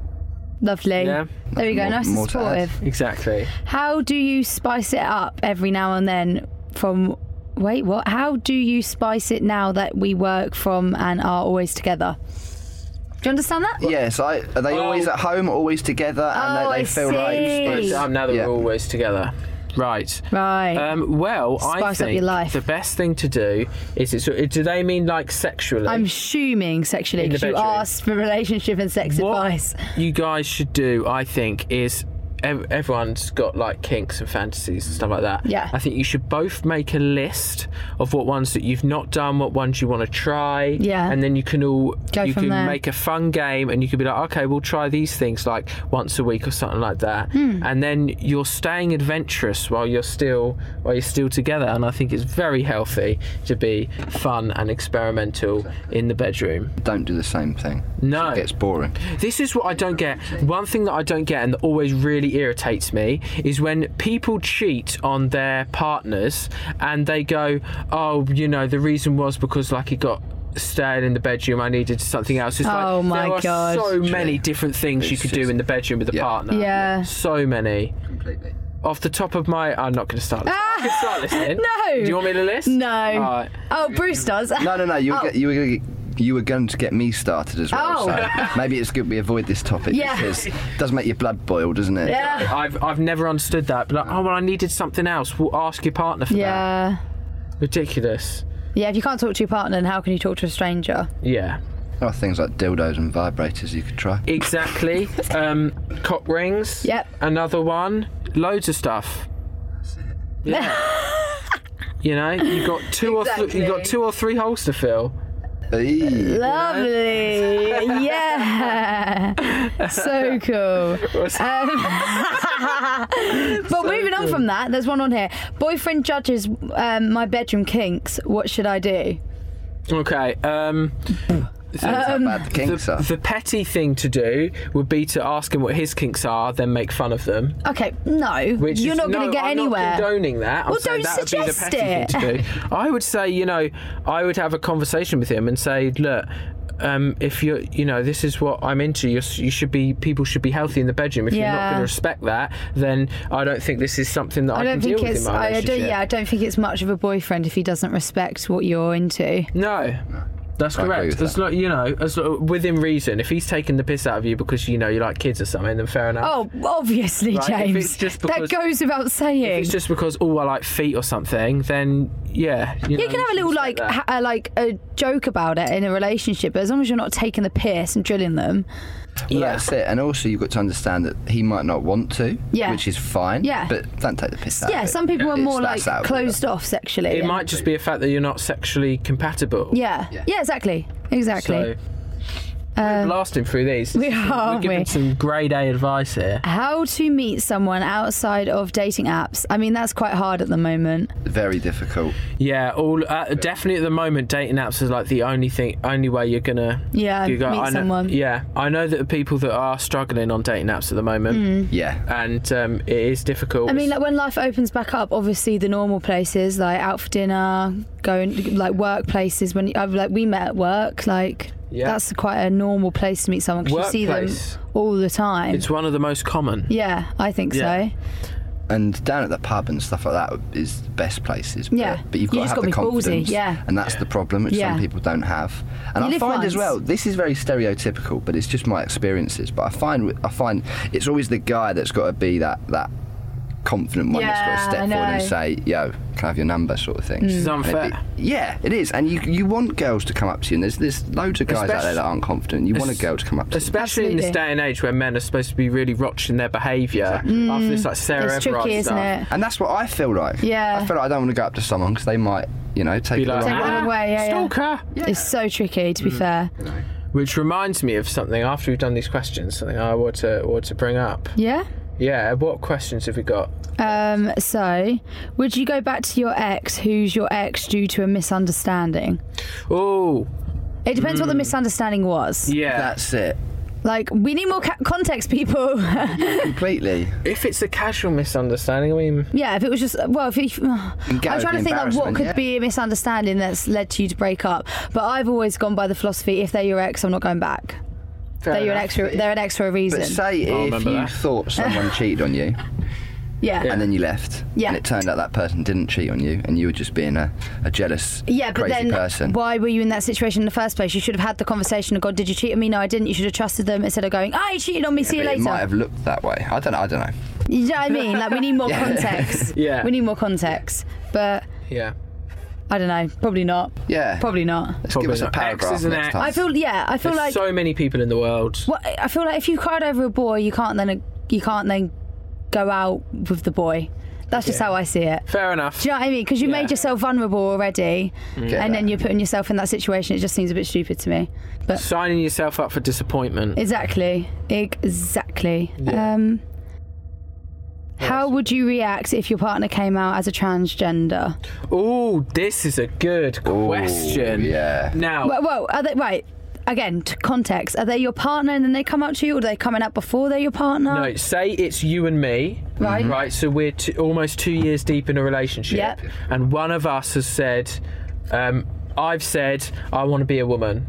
Lovely. Yeah. There we go, More- nice and more to add. supportive. Exactly. How do you spice it up every now and then from... Wait, what? How do you spice it now that we work from and are always together? Do you understand that? Yes, I, are they Oh. always at home, always together, and Oh, they, I they feel see. like... But, um, now that Yeah. we're always together. Right. Right. Um, well, I Spice up think your life. the best thing to do is it's, do they mean like sexually? I'm assuming sexually In the because you bedroom. asked for relationship and sex what advice. you guys should do, I think, is ev- everyone's got like kinks and fantasies and stuff like that. Yeah. I think you should both make a list of what ones that you've not done, what ones you want to try. Yeah. And then you can all Go you from can there. make a fun game, and you could be like, okay, we'll try these things like once a week or something like that. Hmm. And then you're staying adventurous while you're still while you're still together. And I think it's very healthy to be fun and experimental in the bedroom. Don't do the same thing. No. It gets boring. This is what I don't get. One thing that I don't get and that always really irritates me is when people cheat on their partners and they go, oh, you know, the reason was because like he got staying in the bedroom, I needed something else. It's Oh, like, my there are God. so many different things you It's could do just- in the bedroom with a Yeah. partner. Yeah. So many. Completely. Off the top of my... I'm not going to start listening. I can start listening. No. Do you want me to list? No. All right. Oh, Bruce does. No, no, no. You were, Oh. get, you were going to get... You were going to get me started as well, Oh. so maybe it's good we avoid this topic Yeah. because it does make your blood boil, doesn't it? Yeah. I've, I've never understood that. But like, oh, well, I needed something else. Well, ask your partner for that. Yeah. Ridiculous. Yeah, if you can't talk to your partner, then how can you talk to a stranger? Yeah. There are things like dildos and vibrators you could try. Exactly. um, cock rings. Yep. Another one. Loads of stuff. Yeah. You know, you got two or th- Exactly. you got two or three holes to fill. Eee. Lovely. Yeah. So cool. Um, but moving on from that, there's one on here. Boyfriend judges um, my bedroom kinks. What should I do? Okay. Um, Depends how bad the kinks the, are. the petty thing to do would be to ask him what his kinks are, then make fun of them. Okay, no. Which You're is, not going no, to get I'm anywhere. Not condoning that. I'm Well, saying don't that would be the suggest petty it. thing to do. I would say, you know, I would have a conversation with him and say, look. Um, if you're, you know, this is what I'm into. You're, you should be. People should be healthy in the bedroom. If you're not Yeah. going to respect that, then I don't think this is something that I, I don't can think deal with it's. in my I, I don't. relationship. Yeah, I don't think it's much of a boyfriend if he doesn't respect what you're into. No. That's I agree correct. with As that. lo- you know, as lo- within reason. If he's taking the piss out of you because you know you like kids or something, then fair enough. Oh, obviously, Right, if James. it's just that because- goes without saying. If it's just because oh I like feet or something, then yeah, you, know, You can have a little like respect that. ha- uh, like a joke about it in a relationship, but as long as you're not taking the piss and drilling them. Well, yeah. that's it. And also, you've got to understand that he might not want to, Yeah. which is fine. Yeah. But don't take the piss out Yeah, of it. some people are It's- more that's like out of closed order. off sexually. It and- might just be a fact that you're not sexually compatible. Yeah. Yeah. Yeah. Exactly. Exactly. So, we're blasting through these. we are, We're giving we? some grade A advice here. How to meet someone outside of dating apps? I mean, that's quite hard at the moment. Very difficult. Yeah, all uh, definitely at the moment, dating apps is like the only thing, only way you're gonna. Yeah, you go- meet I know, someone. Yeah, I know that the people that are struggling on dating apps at the moment, Yeah. and um, it is difficult. Mm. I mean, like when life opens back up, obviously the normal places like out for dinner, going like workplaces. When uh, like we met at work, like Yeah. That's quite a normal place to meet someone because you see them Workplace. all the time. It's one of the most common. Yeah, I think Yeah. so. And down at the pub and stuff like that is the best places. But, Yeah. but you've You got just to have gotta the be ballsy, confidence. yeah. And that's the problem, which Yeah. some people don't have. And You I live find as once. well, this is very stereotypical, but it's just my experiences. But I find I find it's always the guy that's got to be that that confident one that's got Yeah, to I step forward and know. say, "Yo, can I have your number?" sort of thing. This is And it- unfair. it- yeah, it is. And you you want girls to come up to you. And there's there's loads of guys out there Especially- that aren't confident. You want a girl to come up to you. Especially in this Absolutely. day and age where men are supposed to be really watching their behaviour after this like Sarah It's Everard tricky, isn't stuff. it? And that's what I feel like. Yeah. I feel like I don't want to go up to someone because they might, you know, take Be it the like, wrong Take it the way. wrong way, yeah, yeah. Stalker. It's so tricky, to be fair. Which reminds me of something after we've done these questions, something I want to want to bring up. Yeah? Yeah, what questions have we got? Um, so, would you go back to your ex who's your ex due to a misunderstanding? Oh, It depends what the misunderstanding was. yeah. That's it. Like, we need more ca- context, people. Completely. If it's a casual misunderstanding, I mean, Yeah, if it was just, well, if it, I'm go trying with to the think like what embarrassment, could yeah. be a misunderstanding that's led to you to break up. But I've always gone by the philosophy: if they're your ex, I'm not going back. fair They're your enough. ex. For, they're an ex for a reason. But say I'll if remember you that. thought someone cheated on you yeah. and then you left, Yeah. and it turned out that person didn't cheat on you, and you were just being a, a jealous, Yeah, but crazy then person. why were you in that situation in the first place? You should have had the conversation of, God, did you cheat on me? No, I didn't. You should have trusted them instead of going, oh, you cheated on me, see you But later. it might have looked that way. I don't know. I don't know. You know what I mean? Like, we need more Yeah. context. Yeah. We need more context. But yeah. I don't know. Probably not. Yeah. Probably not. Let's Probably give us a not. X paragraph is an next X. time. I feel, yeah, I feel There's like... so many people in the world. Well, I feel like if you cried over a boy, you can't then you can't then go out with the boy. That's just Yeah. how I see it. Fair enough. Do you know what I mean? Because you Yeah. made yourself vulnerable already, Get and then that. you're putting yourself in that situation. It just seems a bit stupid to me. But Signing yourself up for disappointment. exactly, exactly. Yeah. Um, how would you react if your partner came out as a transgender? Oh, this is a good question. yeah. Now, Well, well are they, right. Again, to context. Are they your partner and then they come out to you, or are they coming out before they're your partner? no, say it's you and me. Right. Right, so we're t- almost two years deep in a relationship. Yep. And one of us has said, um, I've said, I want to be a woman.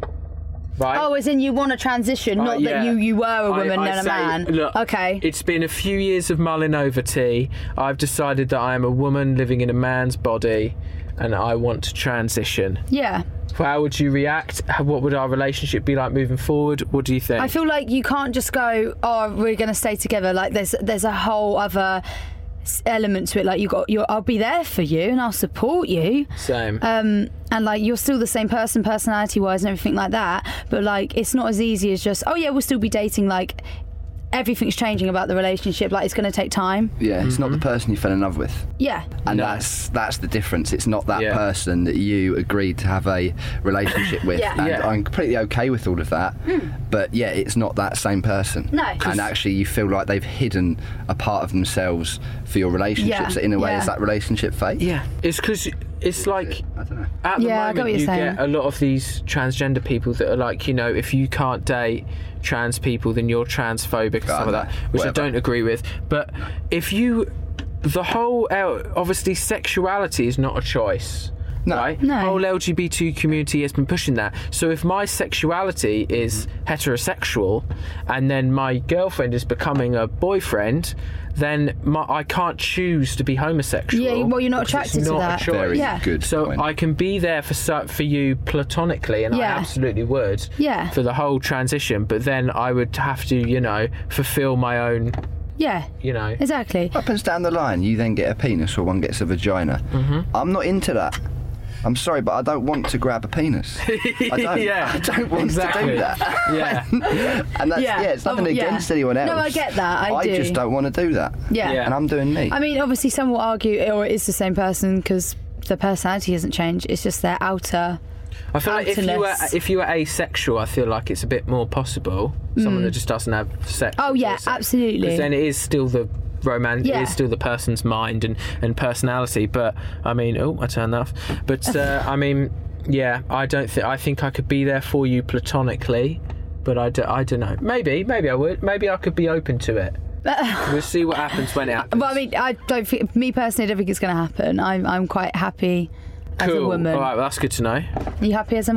Right? Oh, as in you want to transition, Uh, not yeah. that you, you were a I- woman I and a say, man. Look, okay. It's been a few years of mulling over tea. I've decided that I am a woman living in a man's body and I want to transition. Yeah. How would you react? How- What would our relationship be like moving forward? What do you think? I feel like you can't just go, oh, we're going to stay together. Like there's there's a whole other s- element to it. Like you got, you I'll be there for you and I'll support you. Same. Um, and like you're still the same person, personality wise, and everything like that. But like it's not as easy as just, oh yeah, we'll still be dating. Like everything's changing about the relationship. Like it's going to take time. Yeah, it's not the person you fell in love with. Yeah. And No. that's that's the difference. It's not that Yeah. person that you agreed to have a relationship with. Yeah. And Yeah. I'm completely okay with all of that. But yeah, it's not that same person. No. And actually you feel like they've hidden a part of themselves for your relationship. Yeah. So in a way, Yeah. is that relationship fake? yeah. It's because it's like I don't know. at the Yeah, I get moment what you're you saying. get a lot of these transgender people that are like, you know, if you can't date trans people, then you're transphobic and stuff no, like that, which whatever. I don't agree with. But if you, the whole L- obviously sexuality is not a choice. No. Right? No. The whole L G B T community has been pushing that. So if my sexuality is heterosexual and then my girlfriend is becoming a boyfriend, then my, I can't choose to be homosexual. Yeah, well, you're not because it's attracted to not that. A choice. Very Yeah. good So point. I can be there for so- for you platonically, and Yeah. I absolutely would. Yeah. For the whole transition, but then I would have to, you know, fulfil my own, Yeah. you know. Exactly. happens down the line, you then get a penis or one gets a vagina. Mm-hmm. I'm not into that. I'm sorry, but I don't want to grab a penis. I don't, Yeah, I don't want exactly. to do that. Yeah. And that's, Yeah. yeah, it's nothing Oh, yeah. against anyone else. No, I get that, I do. just don't want to do that. Yeah. Yeah. And I'm doing me. I mean, obviously, some will argue, or it is the same person because the personality hasn't changed. It's just their outer. I feel like if you were Outerness. if you were asexual, I feel like it's a bit more possible. Someone that just doesn't have sex. Mm. Oh, yeah, absolutely. Because then it is still the romance. Yeah. It is still the person's mind and, and personality. But I mean, oh, I turned that off. But uh, I mean, yeah, I don't think I think I could be there for you platonically. But I, do, I don't know. Maybe, maybe I would. Maybe I could be open to it. We'll see what happens when it happens. But I mean, I don't think, me personally, I don't think it's going to happen. I'm, I'm quite happy as cool. a woman. All right, well, that's good to know. Are you happy as a man?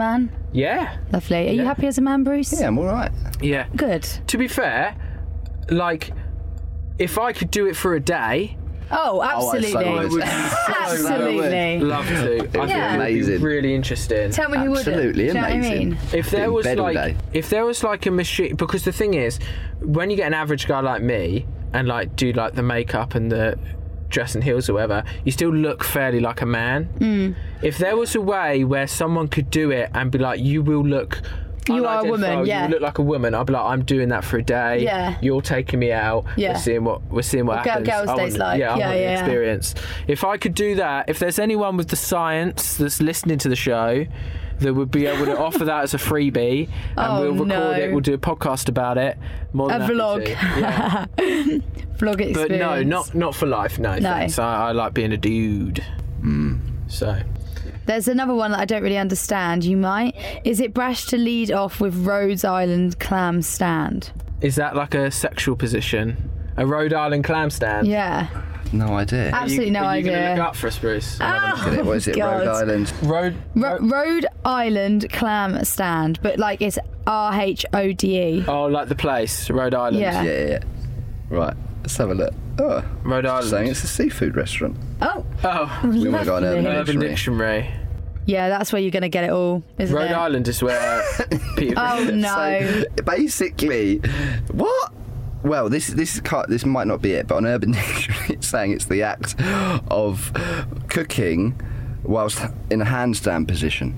Yeah. Lovely. Are you Yeah. happy as a man, Bruce? Yeah, I'm all right. Yeah. Good. To be fair, like, if I could do it for a day, Oh, Oh, I so absolutely. would. Absolutely. love to. I think Yeah. it would be Amazing. really interesting. Tell me who wouldn't. Absolutely Do you know what I amazing. mean? If there In was bed all like, day. if there was like a machine, because the thing is, when you get an average guy like me and like do like the makeup and the dress and heels or whatever, you still look fairly like a man. Mm. If there was a way where someone could do it and be like, you will look. You are a woman, unidentifiable, yeah. You look like a woman. I'd be like, I'm doing that for a day. Yeah. You're taking me out. Yeah. We're seeing what we're seeing what What girl- happens. girls' I days want, like. Yeah, I Yeah, want the yeah, yeah. experience. If I could do that, if there's anyone with the science that's listening to the show that would be able to offer that as a freebie, and Oh, we'll record no. it, we'll do a podcast about it. More than A happy vlog. to. Yeah. Vlog experience. But no, not not for life. No, No. thanks. I, I like being a dude. So. There's another one that I don't really understand. You might. Is it brash to lead off with Rhode Island clam stand? Is that like a sexual position? A Rhode Island clam stand? Yeah. No idea. Absolutely no Are you idea. going to look up for us, Bruce? Oh, Look at it. What is it? God. Rhode Island. Road. Ro- Rhode Island clam stand, but like it's R H O D E. Oh, like the place, Rhode Island. Yeah. Yeah, yeah, yeah. Right. Let's have a look. Oh, Rhode Island. saying it's a seafood restaurant. Oh, Oh, We might go on Lovely. Urban Urban Dictionary. Dictionary. yeah, that's where you're going to get it all, isn't Rhode it? Island is where Peter. Oh Griffin- no. So basically, what? Well, this this can't, this might not be it, but on Urban Dictionary, it's saying it's the act of cooking whilst in a handstand position.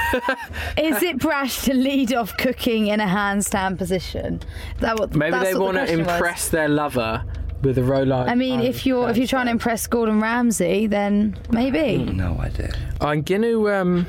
Is it brash to lead off cooking in a handstand position? That what? Maybe that's they what the want to question was. impress their lover with a Rhode Island. I mean, if you're if you're trying to impress Gordon Ramsay, then maybe. No idea. I'm going to. Um,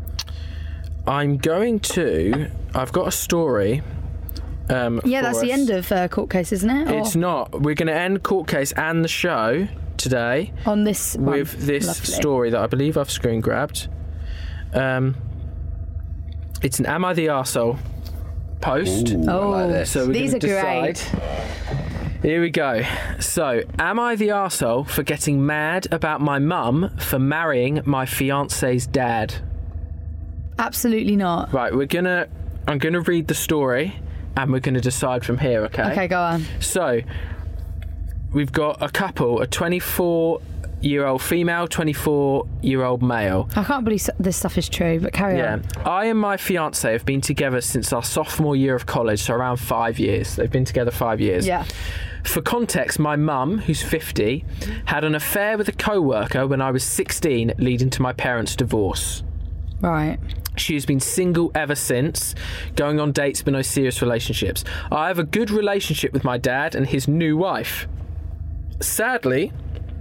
I'm going to. I've got a story. Um, Yeah, for that's the us. end of uh, court case, isn't it? Or It's not. We're going to end court case and the show today on this one. with this Lovely. story that I believe I've screen grabbed. Um, it's an "Am I the Arsehole" post. Ooh, I Oh, like this. So we're these going are to great. decide. Here we go. So, am I the arsehole for getting mad about my mum for marrying my fiance's dad? Absolutely not. Right, we're gonna. I'm gonna read the story, and we're gonna decide from here. Okay. Okay, go on. So, we've got a couple: a twenty-four-year-old female, twenty-four-year-old male. I can't believe so- this stuff is true, but carry Yeah. on. I and my fiance have been together since our sophomore year of college, so around five years. They've been together five years. Yeah. For context, my mum, who's fifty, had an affair with a co-worker when I was sixteen, leading to my parents' divorce. Right. She's been single ever since, going on dates but no serious relationships. I have a good relationship with my dad and his new wife. Sadly,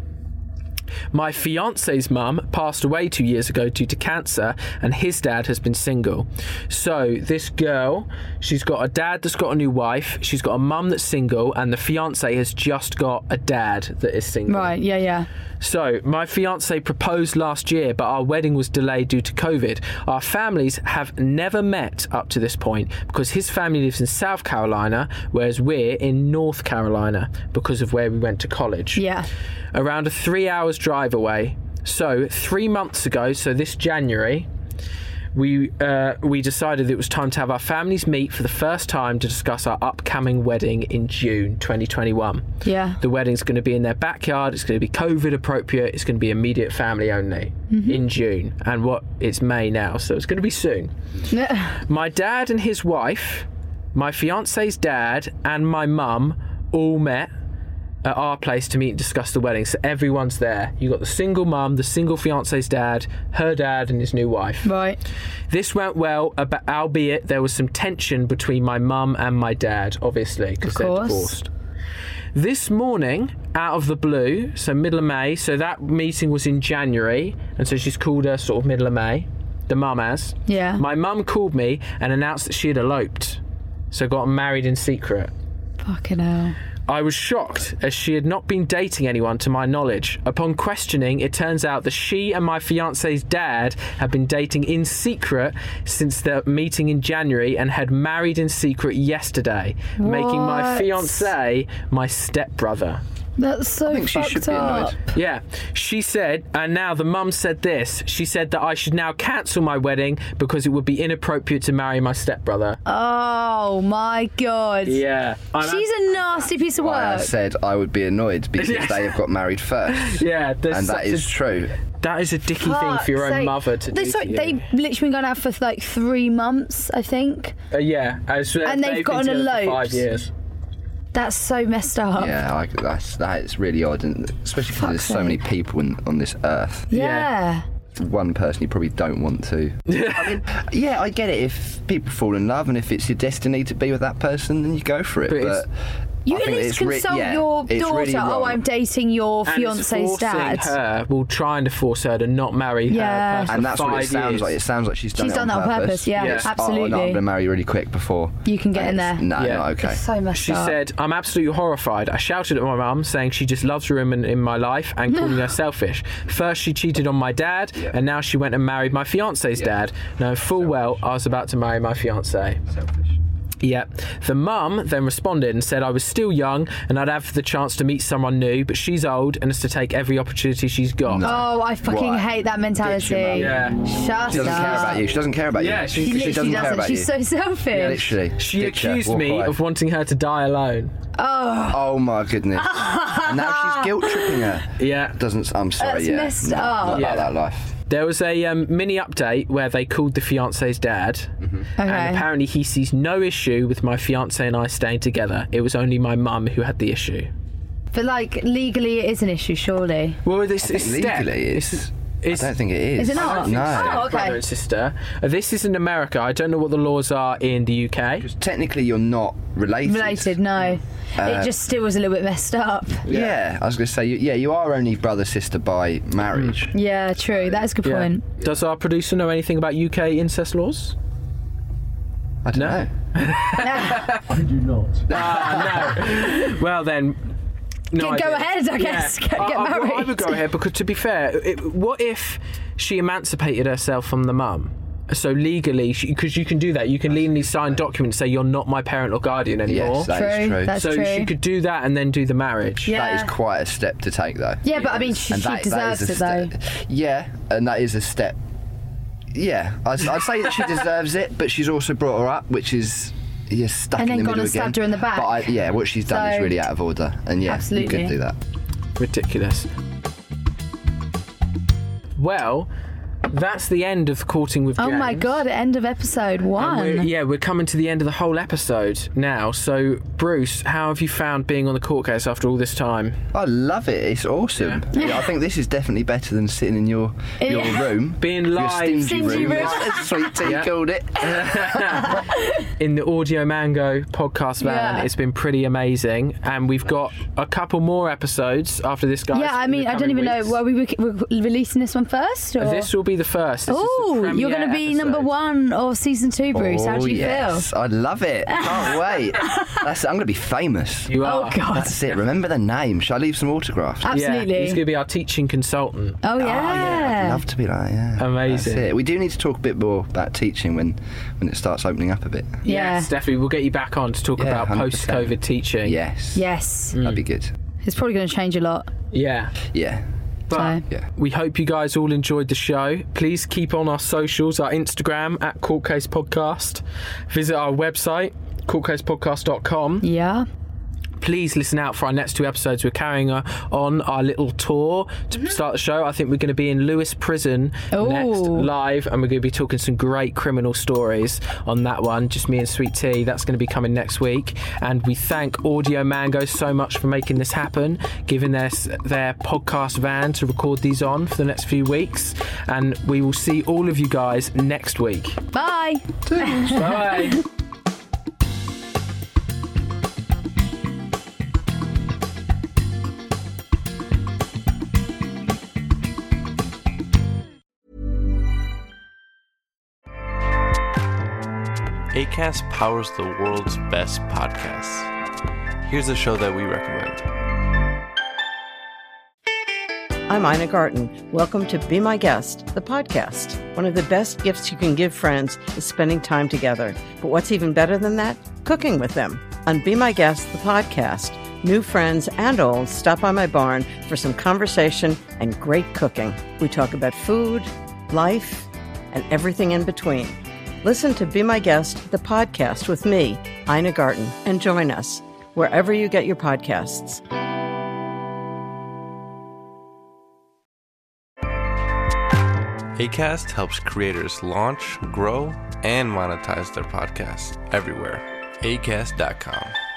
my fiance's mum passed away two years ago due to cancer, and his dad has been single. So this girl, she's got a dad that's got a new wife, she's got a mum that's single, and the fiance has just got a dad that is single. Right, yeah, yeah. So, my fiance proposed last year, but our wedding was delayed due to COVID. Our families have never met up to this point because his family lives in South Carolina, whereas we're in North Carolina because of where we went to college. Yeah. Around a three hours drive away. So, three months ago, so this January, we uh, we decided it was time to have our families meet for the first time to discuss our upcoming wedding in June twenty twenty-one. Yeah. The wedding's going to be in their backyard. It's going to be COVID appropriate. It's going to be immediate family only in June. And what it's May now, so it's going to be soon. My dad and his wife, my fiance's dad, and my mum all met at our place to meet and discuss the wedding. So everyone's there. You got the single mum, the single fiance's dad, her dad, and his new wife. Right. This went well, ab- albeit there was some tension between my mum and my dad, obviously, because Of they're course. divorced. This morning, out of the blue, so middle of May, so that meeting was in January, and so she's called her sort of middle of May, the mum has. Yeah. My mum called me and announced that she had eloped, so got married in secret. Fucking hell. I was shocked, as she had not been dating anyone to my knowledge. Upon questioning, it turns out that she and my fiance's dad had been dating in secret since their meeting in January and had married in secret yesterday, making my What? fiance my stepbrother. That's so I think she fucked should be up. annoyed. Yeah, she said, and now the mum said this. She said that I should now cancel my wedding because it would be inappropriate to marry my stepbrother. Oh my god. Yeah. I'm She's a nasty piece of I work. said I would be annoyed because Yes. they have got married first. Yeah, there's And that such is a- true. That is a dicky thing Fuck's for your own sake. mother to They, do. so, to you. they've literally been going out for like three months, I think. Uh, yeah, as, uh, And they've been gotten together for eloped. five years. That's so messed up. Yeah, I, that's that is really odd, and especially because there's Fuck's so many sake. people in, on this earth. Yeah. One person you probably don't want to. I mean, yeah, I get it. If people fall in love and if it's your destiny to be with that person, then you go for it. But But, it's- You I at think least it's re- consult yeah, your it's daughter. really oh, wrong. I'm dating your And it's fiance's forcing dad. her, well, trying to force her to not marry Yeah. her person And that's for what five it sounds years. like. It sounds like she's done She's it done on that on purpose. purpose, yeah, Yeah. Oh, no, I'm absolutely. going to marry you really quick before You can get in there. No, Yeah. not okay. It's so messed She up. said, I'm absolutely horrified. I shouted at my mum, saying she just loves room in, in my life and calling her selfish. First, she cheated on my dad, Yeah. and now she went and married my fiance's Yeah. dad. Knowing full well I was about to marry my fiance. Selfish. Yeah. The mum then responded and said I was still young and I'd have the chance to meet someone new, but she's old and has to take every opportunity she's got. Oh, I fucking What? hate that mentality. Ditch your mum. Yeah. Shut She doesn't up. care about you. She doesn't care about Yeah, you. she- She She literally doesn't care doesn't. about She's you. so selfish. Literally. She Ditch her, accused walk me away. of wanting her to die alone. Oh, Oh my goodness. And now she's guilt tripping her. Yeah. Doesn't. I'm sorry. That's yeah. messed No, up. Not Yeah. about that life. There was a um, mini update where they called the fiance's dad, okay. and apparently he sees no issue with my fiance and I staying together. It was only my mum who had the issue. But like legally, it is an issue, surely. Well, this I is think legally, it's. it's- I don't think it is. Is it not? No. Oh, okay. brother and sister. Uh, this is in America. I don't know what the laws are in the U K. Because technically, you're not related. Related, no. Uh, it just still was a little bit messed up. Yeah, I was going to say, you, yeah, you are only brother sister by marriage. Yeah, true. That is a good Yeah. point. Does our producer know anything about U K incest laws? I don't No. know. I do not. Ah, no. Well then. No Go idea. ahead, I guess. Get- I, get I- well, I married. would go ahead because, to be fair, it, what if she emancipated herself from the mum? So legally, because you can do that, you can legally sign documents say you're not my parent or guardian anymore. Yes, that is True, true. that's so true. she could do that and then do the marriage. Yeah. That is quite a step to take, though. Yeah, but I mean, she, And she that- that deserves is a it though. step- Yeah, and that is a step. Yeah, I'd, I'd say that she deserves it, but she's also brought her up, which is you're stuck And in then the gone middle and again. stabbed her in the back. But I, yeah, what she's done So- is really out of order, and yeah, Absolutely. you could do that. Ridiculous. Well, that's the end of Courting with Oh James. my god! End of episode And one. we're, yeah, we're coming to the end of the whole episode now. So, Bruce, how have you found being on the court case after all this time? I love it. It's awesome. Yeah, I think this is definitely better than sitting in your your Yeah. room, Being your live. stingy, Stingy room, room. as Sweet Tea Yeah. called it. In the Audio Mango podcast van, Yeah. it's been pretty amazing. And we've got a couple more episodes after this, guys. yeah, I in the mean, I don't coming even weeks. know. Well, we we're releasing this one first, or This will be the first. This is the oh, you're premiere going to be episode. number one of season two, Bruce. How oh, do you yes. feel? I love it. Can't wait. That's, I'm going to be famous. You Oh are. god! That's it. Remember the name. Shall I leave some autographs? Absolutely. Yeah, he's going to be our teaching consultant. Oh Oh, yeah. I'd love to be like, yeah. Amazing. That's it. We do need to talk a bit more about teaching when, when it starts opening up a bit. Yeah. Yes, definitely. We'll get you back on to talk Yeah, about one hundred percent. post-COVID teaching. Yes. Yes. That'd be good. It's probably going to change a lot. Yeah. Yeah. But So- Yeah. we hope you guys all enjoyed the show. Please keep on our socials, our Instagram at Court Case Podcast. Visit our website, court case podcast dot com. Yeah. Please listen out for our next two episodes. We're carrying uh, on our little tour to start the show. I think we're going to be in Lewis Prison Ooh. next live, and we're going to be talking some great criminal stories on that one. Just me and Sweet Tea. That's going to be coming next week. And we thank Audio Mango so much for making this happen, giving their their podcast van to record these on for the next few weeks. And we will see all of you guys next week. Bye. Bye. Acast powers the world's best podcasts. Here's a show that we recommend. I'm Ina Garten. Welcome to Be My Guest, the podcast. One of the best gifts you can give friends is spending time together. But what's even better than that? Cooking with them. On Be My Guest, the podcast, New friends and old stop by my barn for some conversation and great cooking. We talk about food, life, and everything in between. Listen to Be My Guest, the podcast with me, Ina Garten, and join us wherever you get your podcasts. Acast helps creators launch, grow, and monetize their podcasts everywhere. acast dot com.